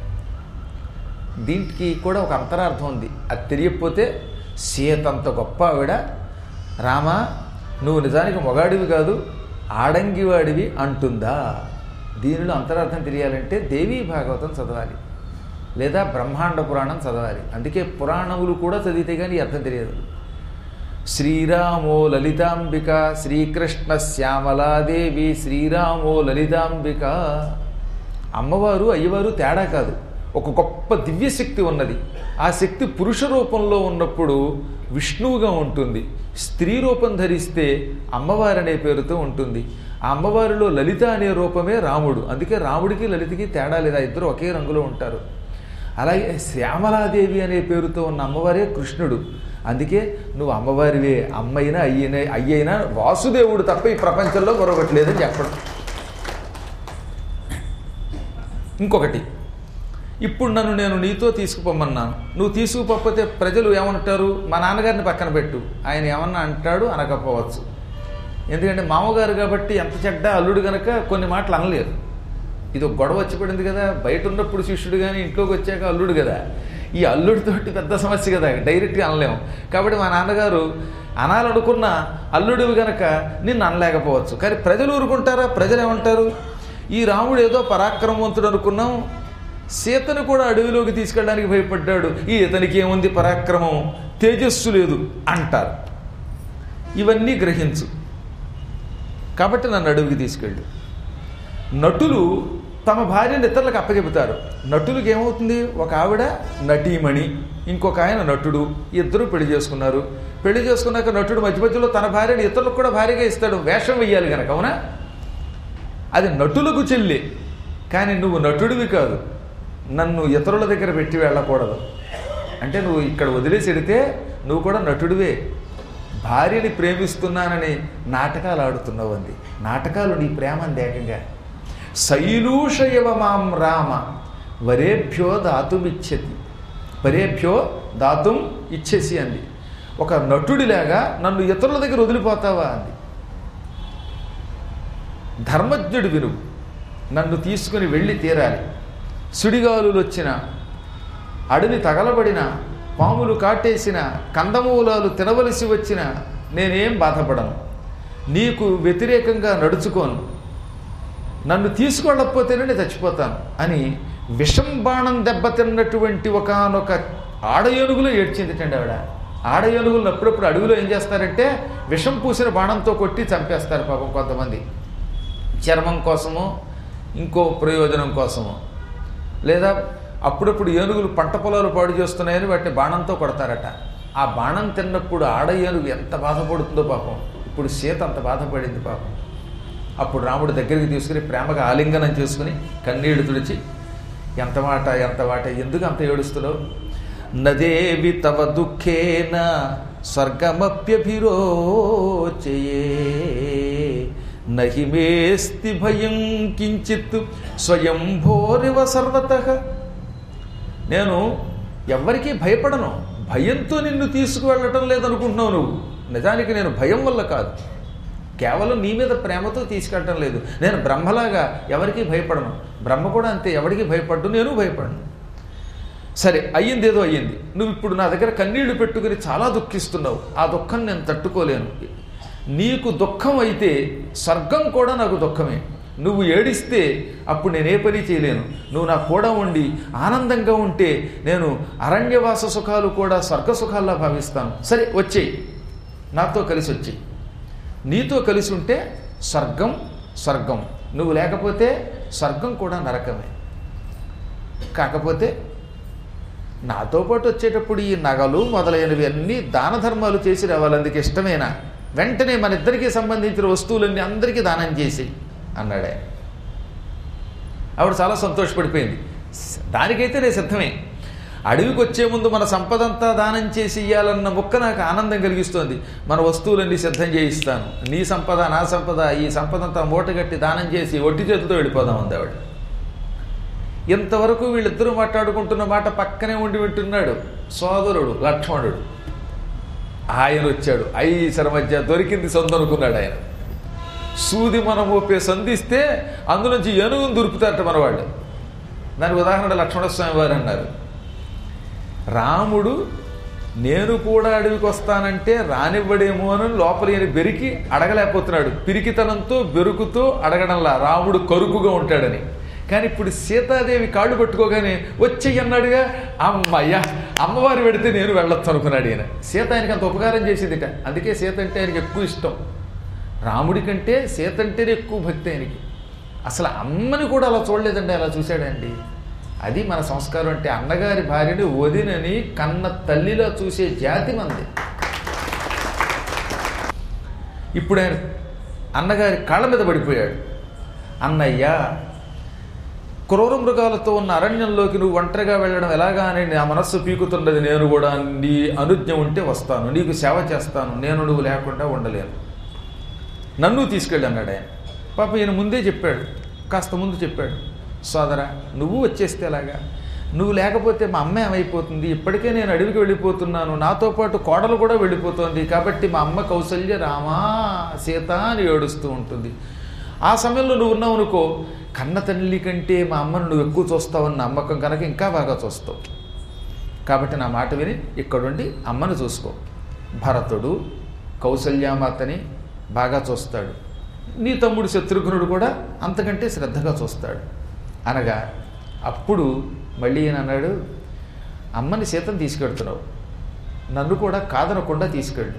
Speaker 1: దీనికి కూడా ఒక అంతరార్థం ఉంది. అది తెలియకపోతే సీత అంత గొప్ప ఆవిడ, రామా నువ్వు నిజానికి మొగాడివి కాదు ఆడంగివాడివి అంటుందా? దీనిలో అంతరార్థం తెలియాలంటే దేవీ భాగవతం చదవాలి, లేదా బ్రహ్మాండ పురాణం చదవాలి. అందుకే పురాణములు కూడా చదివితే కానీ అర్థం తెలియదు. శ్రీరామో లలితాంబిక, శ్రీకృష్ణ శ్యామలాదేవి, శ్రీరామో లలితాంబిక. అమ్మవారు అయ్యవారు తేడా కాదు, ఒక గొప్ప దివ్యశక్తి ఉన్నది. ఆ శక్తి పురుష రూపంలో ఉన్నప్పుడు విష్ణువుగా ఉంటుంది, స్త్రీ రూపం ధరిస్తే అమ్మవారు అనే పేరుతో ఉంటుంది. ఆ అమ్మవారిలో లలిత అనే రూపమే రాముడు. అందుకే రాముడికి లలితకి తేడా లేదా, ఇద్దరు ఒకే రంగులో ఉంటారు. అలాగే శ్యామలాదేవి అనే పేరుతో ఉన్న అమ్మవారే కృష్ణుడు. అందుకే నువ్వు అమ్మవారివే, అమ్మైనా అయ్యైనా అయ్యైనా వాసుదేవుడు తప్ప ఈ ప్రపంచంలో మరొకటి లేదని చెప్పడం. ఇంకొకటి, ఇప్పుడు నన్ను నేను నీతో తీసుకుపోమన్నాను, నువ్వు తీసుకుపోతే ప్రజలు ఏమంటారు? మా నాన్నగారిని పక్కన పెట్టు, ఆయన ఏమన్నా అంటాడు అనకపోవచ్చు. ఎందుకంటే మామగారు కాబట్టి ఎంత చెడ్డ అల్లుడు గనక కొన్ని మాటలు అనలేరు. ఇది ఒక గొడవ వచ్చి పడింది కదా, బయట ఉన్నప్పుడు శిష్యుడు కానీ ఇంట్లోకి వచ్చాక అల్లుడు కదా, ఈ అల్లుడితోటి పెద్ద సమస్య కదా, డైరెక్ట్గా అనలేము. కాబట్టి మా నాన్నగారు అనాలనుకున్న అల్లుడివి గనక నిన్ను అనలేకపోవచ్చు. కానీ ప్రజలు ఊరుకుంటారా? ప్రజలు ఏమంటారు? ఈ రాముడు ఏదో పరాక్రమవంతుడు అనుకున్నాం, సీతను కూడా అడవిలోకి తీసుకెళ్ళడానికి భయపడ్డాడు, ఈ ఇతనికి ఏముంది పరాక్రమం, తేజస్సు లేదు అంటారు. ఇవన్నీ గ్రహించు. కాబట్టి నన్ను అడవికి తీసుకెళ్ళు. నటులు తమ భార్యను ఇతరులకు అప్పచెబుతారు. నటులకు ఏమవుతుంది? ఒక ఆవిడ నటీమణి, ఇంకొక ఆయన నటుడు, ఇద్దరు పెళ్లి చేసుకున్నారు. పెళ్లి చేసుకున్నాక నటుడు మధ్య మధ్యలో తన భార్యను ఇతరులకు కూడా భార్యగా ఇస్తాడు, వేషం వెయ్యాలి కనుక. అవునా? అది నటులకు చెల్లి. కానీ నువ్వు నటుడివి కాదు, నన్ను ఇతరుల దగ్గర పెట్టి వెళ్ళకూడదు. అంటే నువ్వు ఇక్కడ వదిలేసి వెడితే నువ్వు కూడా నటుడివే. భార్యని ప్రేమిస్తున్నానని నాటకాలు ఆడుతున్నావు అంది. నాటకాలు నీ ప్రేమ అంది ఏకంగా. శైలూషయవ మాం రామ వరేభ్యో దాతుమిచ్చతి, వరేభ్యో దాతుం ఇచ్చేసి అంది. ఒక నటుడిలాగా నన్ను ఇతరుల దగ్గర వదిలిపోతావా అంది. ధర్మజ్ఞుడు విను, నన్ను తీసుకుని వెళ్ళి తీరాలి. సుడిగాలులు వచ్చిన, అడవి తగలబడిన, పాములు కాటేసిన, కందమూలాలు తినవలసి వచ్చిన నేనేం బాధపడను, నీకు వ్యతిరేకంగా నడుచుకోను, నన్ను తీసుకెళ్ళకపోతేనే నేను చచ్చిపోతాను అని విషం బాణం దెబ్బతిన్నటువంటి ఒకానొక ఆడ ఏనుగులో ఏడ్చిందిటండి ఆవిడ. ఆడ ఏనుగులను అప్పుడప్పుడు అడవిలో ఏం చేస్తారంటే విషం పూసిన బాణంతో కొట్టి చంపేస్తారు పాపం కొంతమంది, చర్మం కోసమో ఇంకో ప్రయోజనం కోసమో. లేదా అప్పుడప్పుడు ఏనుగులు పంట పొలాలు పాడు చేస్తున్నాయని వాటిని బాణంతో కొడతారట. ఆ బాణం తిన్నప్పుడు ఆడ ఏనుగు ఎంత బాధపడుతుందో పాపం. ఇప్పుడు సీత అంత బాధపడింది పాపం. అప్పుడు రాముడు దగ్గరికి తీసుకుని ప్రేమగా ఆలింగనం చేసుకుని కన్నీళ్లు తుడిచి, ఎంత మాట ఎంత మాట, ఎందుకు అంత ఏడుస్తున్నావు? నదేవి తవ దుఃఖేన స్వర్గమప్యభిరోచయే నహి మేస్తి భయం కించిత్ స్వయం భోరివ సర్వతః. నేను ఎవ్వరికీ భయపడను, భయంతో నిన్ను తీసుకువెళ్ళటం లేదనుకుంటున్నావు నువ్వు. నిజానికి నేను భయం వల్ల కాదు, కేవలం నీ మీద ప్రేమతో తీసుకెళ్ళటం లేదు. నేను బ్రహ్మలాగా ఎవరికీ భయపడను, బ్రహ్మ కూడా అంతే, ఎవరికి భయపడ్డు, నేను భయపడను. సరే అయ్యింది, ఏదో అయ్యింది. నువ్వు ఇప్పుడు నా దగ్గర కన్నీళ్లు పెట్టుకుని చాలా దుఃఖిస్తున్నావు, ఆ దుఃఖం నేను తట్టుకోలేను. నీకు దుఃఖం అయితే స్వర్గం కూడా నాకు దుఃఖమే. నువ్వు ఏడిస్తే అప్పుడు నేనే పని చేయలేను. నువ్వు నాకు కూడా ఉండి ఆనందంగా ఉంటే నేను అరణ్యవాస సుఖాలు కూడా స్వర్గ సుఖాల్లా భావిస్తాను. సరే వచ్చేయి, నాతో కలిసి వచ్చేయి. నీతో కలిసి ఉంటే స్వర్గం స్వర్గం, నువ్వు లేకపోతే స్వర్గం కూడా నరకమే. కాకపోతే నాతో పాటు వచ్చేటప్పుడు ఈ నగలు మొదలైనవి అన్నీ దాన ధర్మాలు చేసి రావాలి, అందుకు ఇష్టమేనా? వెంటనే మన ఇద్దరికీ సంబంధించిన వస్తువులన్నీ అందరికీ దానం చేసి అన్నాడే. ఆవిడ చాలా సంతోషపడిపోయింది. దానికైతే నేను సిద్ధమే. అడవికి వచ్చే ముందు మన సంపదంతా దానం చేసి ఇయ్యాలన్న ముక్క నాకు ఆనందం కలిగిస్తోంది. మన వస్తువులన్నీ సిద్ధం చేయిస్తాను, నీ సంపద నా సంపద, ఈ సంపదంతా మూటగట్టి దానం చేసి ఒట్టి చేతితో వెళ్ళిపోదాం అంది ఆవిడ. ఇంతవరకు వీళ్ళిద్దరూ మాట్లాడుకుంటున్న మాట పక్కనే ఉండి వింటున్నాడు సోదరుడు లక్ష్మణుడు. ఆయన వచ్చాడు. ఐసర మధ్య దొరికింది సొందనుకున్నాడు ఆయన. సూది మనం మోపే సంధిస్తే అందులోంచి ఏనుగును దురుపుతారట మనవాళ్ళు. దానికి ఉదాహరణ లక్ష్మణస్వామి వారు అన్నారు, రాముడు నేను కూడా అడవికి వస్తానంటే రానివ్వడేమో అని లోపల ఈయన బెరికి అడగలేకపోతున్నాడు. పిరికితనంతో బెరుకుతో అడగడంలా, రాముడు కరుకుగా ఉంటాడని. కానీ ఇప్పుడు సీతాదేవి కాళ్ళు పట్టుకోగానే వచ్చేయన్నాడుగా, అమ్మయ్య అమ్మవారు పెడితే నేను వెళ్ళొచ్చు అనుకున్నాడు ఈయన. సీత ఆయనకి అంత ఉపకారం చేసిందిట. అందుకే సీత అంటే ఆయనకి ఎక్కువ ఇష్టం. రాముడి కంటే సీత అంటేనే ఎక్కువ భక్తి ఆయనకి. అసలు అమ్మని కూడా అలా చూడలేదండి, అలా చూశాడండి. అది మన సంస్కారం అంటే. అన్నగారి భార్యని వదినని కన్న తల్లిలో చూసే జాతి మంది. ఇప్పుడు ఆయన అన్నగారి కాళ్ళ మీద పడిపోయాడు. అన్నయ్య, క్రూర మృగాలతో ఉన్న అరణ్యంలోకి నువ్వు ఒంటరిగా వెళ్ళడం ఎలాగా అని నా మనస్సు పీకుతున్నది. నేను కూడా నీ అనుజ్ఞ ఉంటే వస్తాను, నీకు సేవ చేస్తాను, నేను నువ్వు లేకుండా ఉండలేను, నన్ను తీసుకెళ్ళి అన్నాడు ఆయన. పాప ఈయన ముందే చెప్పాడు, కాస్త ముందు చెప్పాడు, సోదరా నువ్వు వచ్చేస్తే ఎలాగా, నువ్వు లేకపోతే మా అమ్మ ఏమైపోతుంది, ఇప్పటికే నేను అడవికి వెళ్ళిపోతున్నాను, నాతో పాటు కోడలు కూడా వెళ్ళిపోతుంది, కాబట్టి మా అమ్మ కౌసల్య రామా సీత అని ఏడుస్తూ ఉంటుంది. ఆ సమయంలో నువ్వు ఉన్నావు అనుకో, కన్న తల్లి కంటే మా అమ్మను నువ్వు ఎక్కువ చూస్తావన్న నమ్మకం కనుక ఇంకా బాగా చూస్తావు. కాబట్టి నా మాట విని ఇక్కడుండి అమ్మను చూసుకో. భరతుడు కౌసల్యామాతని బాగా చూస్తాడు, నీ తమ్ముడు శత్రుఘ్నుడు కూడా అంతకంటే శ్రద్ధగా చూస్తాడు అనగా, అప్పుడు మళ్ళీ ఈయన అన్నాడు, అమ్మని సీతను తీసుకెడుతున్నావు, నన్ను కూడా కాదనకుండా తీసుకెళ్ళు.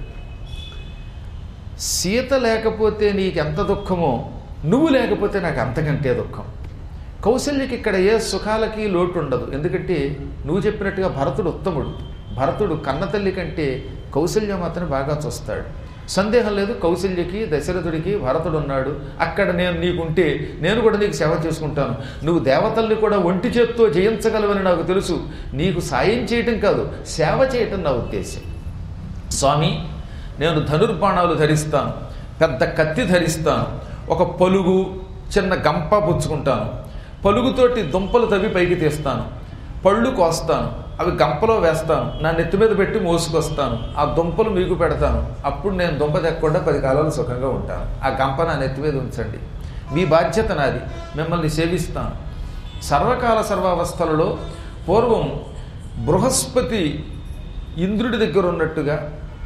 Speaker 1: సీత లేకపోతే నీకెంత దుఃఖమో నువ్వు లేకపోతే నాకు అంతకంటే దుఃఖం. కౌశల్యకి ఇక్కడ ఏ సుఖాలకి లోటు ఉండదు. ఎందుకంటే నువ్వు చెప్పినట్టుగా భరతుడు ఉత్తముడు. భరతుడు కన్నతల్లి కంటే కౌశల్య మాత్రం బాగా చూస్తాడు. సందేహం లేదు, కౌశల్యకి దశరథుడికి భరతుడు ఉన్నాడు. అక్కడ నేను నీకుంటే నేను కూడా నీకు సేవ చేసుకుంటాను. నువ్వు దేవతల్ని కూడా ఒంటి చేత్తో జయించగలవని నాకు తెలుసు. నీకు సాయం చేయటం కాదు, సేవ చేయటం నా ఉద్దేశం. స్వామి, నేను ధనుర్బాణాలు ధరిస్తాను, పెద్ద కత్తి ధరిస్తాను, ఒక పలుగు చిన్న గంప పుచ్చుకుంటాను, పలుగుతోటి దుంపలు తవ్వి పైకి తీస్తాను, పళ్ళు కోస్తాను, అవి గంపలో వేస్తాను, నా నెత్తి మీద పెట్టి మోసుకొస్తాను, ఆ దుంపలు మీకు పెడతాను. అప్పుడు నేను దుంప తెక్కకుండా పది కాలాలు సుఖంగా ఉంటాను. ఆ గంప నా నెత్తి మీద ఉంచండి, మీ బాధ్యత నాది, మిమ్మల్ని సేవిస్తాను. సర్వకాల సర్వావస్థలలో పూర్వం బృహస్పతి ఇంద్రుడి దగ్గర ఉన్నట్టుగా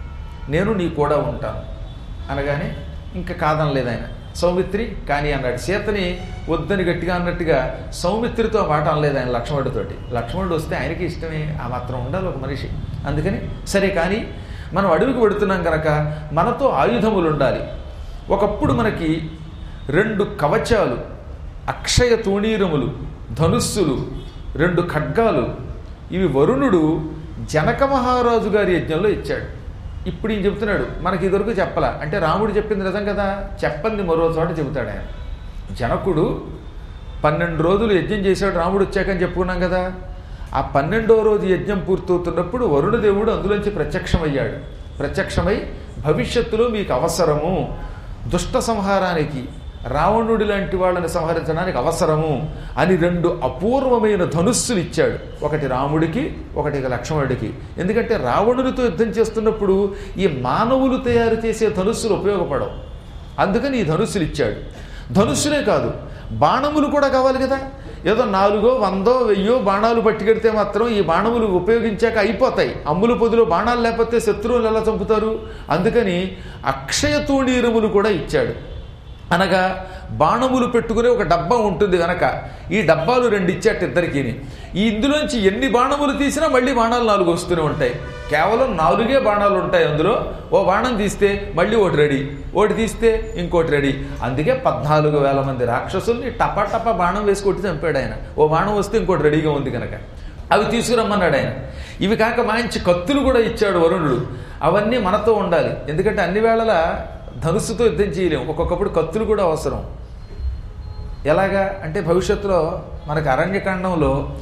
Speaker 1: నేను నీ కూడా ఉంటాను అనగానే ఇంకా కాదనలేదు ఆయన. సౌమిత్రి కానీ అన్నాడు. సీతని వద్దని గట్టిగా అన్నట్టుగా సౌమిత్రితో మాట అనలేదు ఆయన లక్ష్మణుడితోటి. లక్ష్మణుడు వస్తే ఆయనకి ఇష్టమే, ఆ మాత్రం ఉండాలి ఒక మనిషి. అందుకని సరే కానీ మనం అడవికి పెడుతున్నాం కనుక మనతో ఆయుధములు ఉండాలి. ఒకప్పుడు మనకి రెండు కవచాలు, అక్షయ తూణీరములు, ధనుస్సులు, రెండు ఖడ్గాలు, ఇవి వరుణుడు జనక మహారాజు గారి యజ్ఞంలో ఇచ్చాడు. ఇప్పుడు ఈయన చెబుతున్నాడు, మనకి ఇదివరకు చెప్పలా. అంటే రాముడు చెప్పింది నిజం కదా, చెప్పంది మరో చోట చెబుతాడు ఆయన. జనకుడు పన్నెండు రోజులు యజ్ఞం చేశాడు రాముడు వచ్చాకని చెప్పుకున్నాం కదా. ఆ పన్నెండో రోజు యజ్ఞం పూర్తవుతున్నప్పుడు వరుణదేవుడు అందులోంచి ప్రత్యక్షమయ్యాడు. ప్రత్యక్షమై భవిష్యత్తులో మీకు అవసరము, దుష్ట సంహారానికి, రావణుడి లాంటి వాళ్ళని సంహరించడానికి అవసరము అని రెండు అపూర్వమైన ధనుస్సులు ఇచ్చాడు. ఒకటి రాముడికి, ఒకటి లక్ష్మణుడికి. ఎందుకంటే రావణుడితో యుద్ధం చేస్తున్నప్పుడు ఈ మానవులు తయారు చేసే ధనుస్సులు ఉపయోగపడవు. అందుకని ఈ ధనుస్సులు ఇచ్చాడు. ధనుస్సులే కాదు, బాణములు కూడా కావాలి కదా. ఏదో నాలుగో వందో వెయ్యో బాణాలు పట్టుకెడితే మాత్రం ఈ బాణములు ఉపయోగించాక అయిపోతాయి. అమ్ములు పొదులు బాణాలు లేకపోతే శత్రువులు ఎలా చంపుతారు? అందుకని అక్షయ తూణీరములు కూడా ఇచ్చాడు. అనగా బాణములు పెట్టుకునే ఒక డబ్బా ఉంటుంది కనుక ఈ డబ్బాలు రెండు ఇచ్చాట ఇద్దరికి. ఈ ఇందులోంచి ఎన్ని బాణములు తీసినా మళ్ళీ బాణాలు నాలుగు వస్తూనే ఉంటాయి. కేవలం నాలుగే బాణాలు ఉంటాయి అందులో. ఓ బాణం తీస్తే మళ్ళీ ఒకటి రెడీ, ఒకటి తీస్తే ఇంకోటి రెడీ. అందుకే పద్నాలుగు వేల మంది రాక్షసుల్ని టపా టపా బాణం వేసి కొట్టి చంపాడు ఆయన. ఓ బాణం వస్తే ఇంకోటి రెడీగా ఉంది కనుక అవి తీసుకురమ్మన్నాడు ఆయన. ఇవి కాక మంచి కత్తులు కూడా ఇచ్చాడు వరుణుడు. అవన్నీ మనతో ఉండాలి. ఎందుకంటే అన్ని వేళలా ధనుస్సుతో యుద్ధం చేయలేము, ఒక్కొక్కప్పుడు కత్తులు కూడా అవసరం. ఎలాగా అంటే భవిష్యత్తులో మనకు అరణ్యకాండంలో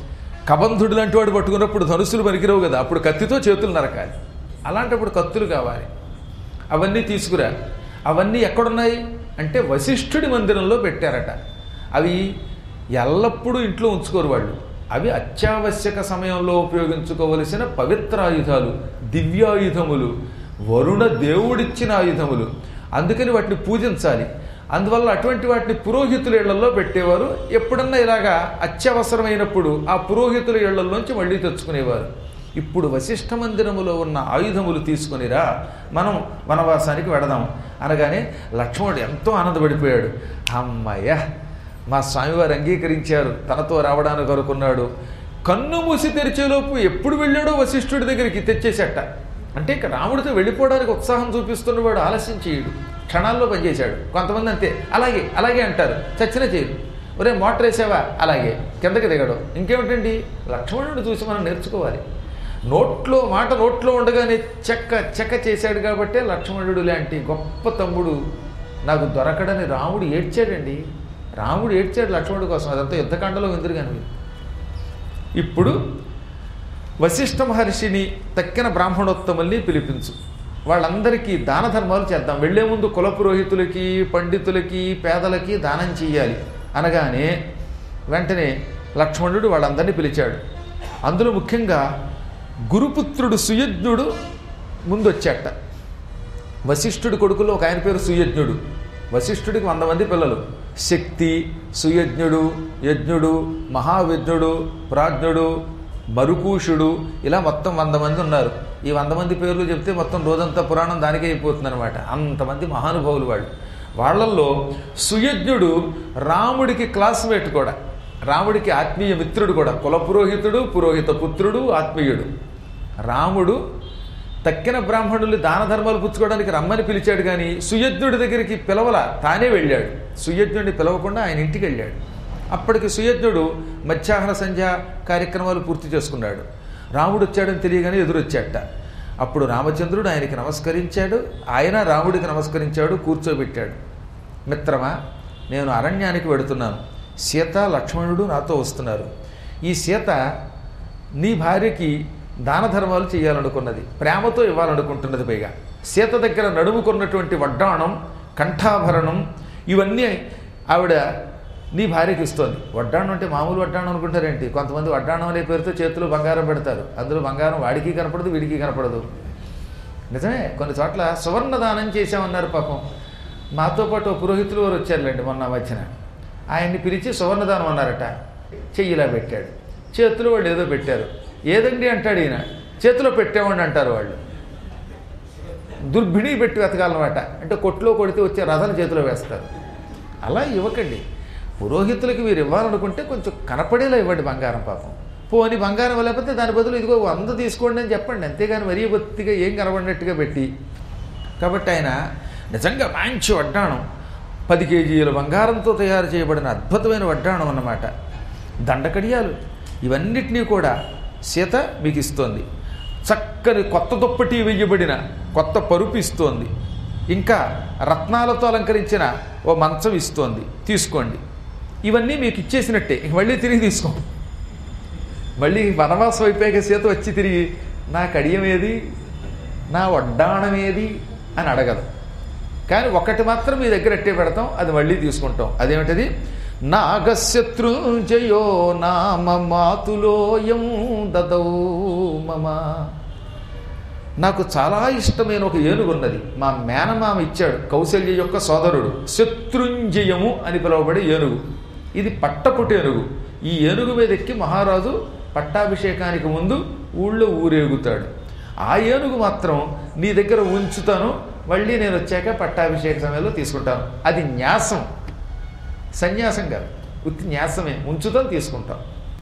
Speaker 1: కబంధుడు లాంటి వాడు పట్టుకున్నప్పుడు ధనుసులు పనికిరావు కదా, అప్పుడు కత్తితో చేతులు నరకాలి. అలాంటప్పుడు కత్తులు కావాలి. అవన్నీ తీసుకురా. అవన్నీ ఎక్కడున్నాయి అంటే వశిష్ఠుడి మందిరంలో పెట్టారట. అవి ఎల్లప్పుడూ ఇంట్లో ఉంచుకోరు వాళ్ళు. అవి అత్యావశ్యక సమయంలో ఉపయోగించుకోవలసిన పవిత్ర ఆయుధాలు, దివ్యాయుధములు, వరుణ దేవుడిచ్చిన ఆయుధములు. అందుకని వాటిని పూజించాలి. అందువల్ల అటువంటి వాటిని పురోహితుల ఇళ్లలో పెట్టేవారు. ఎప్పుడన్నా ఇలాగా అత్యవసరమైనప్పుడు ఆ పురోహితుల ఇళ్లలోంచి మళ్ళీ తెచ్చుకునేవారు. ఇప్పుడు వశిష్ఠ మందిరములో ఉన్న ఆయుధములు తీసుకునిరా, మనం వనవాసానికి వెడదాం అనగానే లక్ష్మణుడు ఎంతో ఆనందపడిపోయాడు. అమ్మయ్య, మా స్వామివారు అంగీకరించారు, తనతో రావడానికి అనుకున్నాడు. కన్ను మూసి తెరిచేలోపు ఎప్పుడు వెళ్ళాడో వశిష్ఠుడి దగ్గరికి తెచ్చేసేట. అంటే ఇక రాముడితో వెళ్ళిపోవడానికి ఉత్సాహం చూపిస్తున్నవాడు ఆలస్యం చేయడు, క్షణాల్లో పనిచేశాడు. కొంతమంది అంతే, అలాగే అలాగే అంటారు, చచ్చిన చేయరు. ఒరే మోటార్ వేసావా, అలాగే కిందకి దిగడం. ఇంకేమిటండి, లక్ష్మణుడు చూసి మనం నేర్చుకోవాలి. నోట్లో మాట నోట్లో ఉండగానే చెక్క చెక్క చేశాడు కాబట్టే లక్ష్మణుడు లాంటి గొప్ప తమ్ముడు నాకు దొరకడని రాముడు ఏడ్చాడండి. రాముడు ఏడ్చాడు లక్ష్మణుడి కోసం. అదంతా యుద్ధకాండలో విందురు కానీ. ఇప్పుడు వశిష్ఠ మహర్షిని తక్కిన బ్రాహ్మణోత్తముల్ని పిలిపించు, వాళ్ళందరికీ దాన ధర్మాలు చేద్దాం. వెళ్లే ముందు కుల పురోహితులకి, పండితులకి, పేదలకి దానం చెయ్యాలి అనగానే వెంటనే లక్ష్మణుడు వాళ్ళందరినీ పిలిచాడు. అందులో ముఖ్యంగా గురుపుత్రుడు సుయజ్ఞుడు ముందొచ్చాట. వశిష్ఠుడి కొడుకులో ఒక ఆయన పేరు సుయజ్ఞుడు. వశిష్ఠుడికి వంద మంది పిల్లలు. శక్తి, సుయజ్ఞుడు, యజ్ఞుడు, మహావిజ్ఞుడు, ప్రాజ్ఞుడు, మరుకూషుడు, ఇలా మొత్తం వంద మంది ఉన్నారు. ఈ వంద మంది పేర్లు చెప్తే మొత్తం రోజంతా పురాణం దానికే అయిపోతుంది అనమాట. అంతమంది మహానుభావులు వాళ్ళు. వాళ్ళల్లో సుయజ్ఞుడు రాముడికి క్లాస్మేట్ కూడా, రాముడికి ఆత్మీయ మిత్రుడు కూడా. కుల పురోహితుడు, పురోహిత పుత్రుడు, ఆత్మీయుడు. రాముడు తక్కిన బ్రాహ్మణులు దాన ధర్మాలు పుచ్చుకోవడానికి రమ్మని పిలిచాడు కానీ సుయజ్ఞుడి దగ్గరికి పిలవల, తానే వెళ్ళాడు. సుయజ్ఞుడిని పిలవకుండా ఆయన ఇంటికి వెళ్ళాడు. అప్పటికి సుయజ్ఞుడు మధ్యాహ్న సంధ్య కార్యక్రమాలు పూర్తి చేసుకున్నాడు. రాముడు వచ్చాడని తెలియగానే ఎదురొచ్చాట. అప్పుడు రామచంద్రుడు ఆయనకి నమస్కరించాడు, ఆయన రాముడికి నమస్కరించాడు, కూర్చోబెట్టాడు. మిత్రమా, నేను అరణ్యానికి వెడుతున్నాను. సీత, లక్ష్మణుడు నాతో వస్తున్నారు. ఈ సీత నీ భార్యకి దాన ధర్మాలు చేయాలనుకున్నది, ప్రేమతో ఇవ్వాలనుకుంటున్నది. పైగా సీత దగ్గర నడుముకున్నటువంటి వడ్డాణం, కంఠాభరణం ఇవన్నీ ఆవిడ నీ భార్యకి ఇస్తోంది. వడ్డాణం అంటే మామూలు వడ్డాణం అనుకుంటారేంటి? కొంతమంది వడ్డాణం అనే పేరుతో చేతిలో బంగారం పెడతారు. అందులో బంగారం వాడికి కనపడదు, వీడికి కనపడదు. నిజమే, కొన్ని చోట్ల సువర్ణ దానం చేశామన్నారు. పాపం మాతో పాటు పురోహితులు వారు వచ్చారులేండి మొన్న మధ్యన. ఆయన్ని పిలిచి సువర్ణదానం అన్నారట. చెయ్యిలా పెట్టాడు, చేతిలో వాళ్ళు ఏదో పెట్టారు. ఏదండి అంటాడు ఈయన. చేతిలో పెట్టేవాడిని అంటారు వాళ్ళు. దుర్భిణి పెట్టి వెతకాలన్నమాట. అంటే కొట్లో కొడితే వచ్చే రథను చేతిలో వేస్తారు. అలా ఇవ్వకండి. పురోహితులకి మీరు ఇవ్వాలనుకుంటే కొంచెం కనపడేలా ఇవ్వండి బంగారం. పాపం పోని బంగారం లేకపోతే దాని బదులు ఇదిగో వంద తీసుకోండి అని చెప్పండి. అంతేగాని మరీ బొత్తిగా ఏం కనబడినట్టుగా పెట్టి. కాబట్టి ఆయన నిజంగా మంచి వడ్డాణం, పది కేజీల బంగారంతో తయారు చేయబడిన అద్భుతమైన వడ్డాణం అన్నమాట. దండకడియాలు ఇవన్నిటినీ కూడా సీత మీకు ఇస్తోంది. చక్కని కొత్త దుప్పటి వేయబడిన కొత్త పరుపు ఇస్తోంది. ఇంకా రత్నాలతో అలంకరించిన ఓ మంచం ఇస్తోంది, తీసుకోండి. ఇవన్నీ మీకు ఇచ్చేసినట్టే, ఇంక మళ్ళీ తిరిగి తీసుకో. మళ్ళీ వనవాసం అయిపోయాక సీత వచ్చి తిరిగి నా కడియం ఏది, నా వడ్డాణం ఏది అని అడగదు. కానీ ఒకటి మాత్రం మీ దగ్గర ఎట్టే పెడతాం, అది మళ్ళీ తీసుకుంటాం. అదేమిటది? నాగశత్రుంజయో నామ మాతులోయం దదౌ మమ. నాకు చాలా ఇష్టమైన ఒక ఏనుగు ఉన్నది, మా మేనమామ ఇచ్చాడు, కౌశల్య యొక్క సోదరుడు. శత్రుంజయము అని పిలువబడే ఏనుగు. ఇది పట్టపుటి ఏనుగు. ఈ ఏనుగు మీద ఎక్కి మహారాజు పట్టాభిషేకానికి ముందు ఊళ్ళో ఊరేగుతాడు. ఆ ఏనుగు మాత్రం నీ దగ్గర ఉంచుతాను, మళ్ళీ నేను వచ్చాక పట్టాభిషేక సమయంలో తీసుకుంటాను. అది న్యాసం, సన్యాసం కాదు, ఉత్తి న్యాసమే. ఉంచుతాం, తీసుకుంటాం.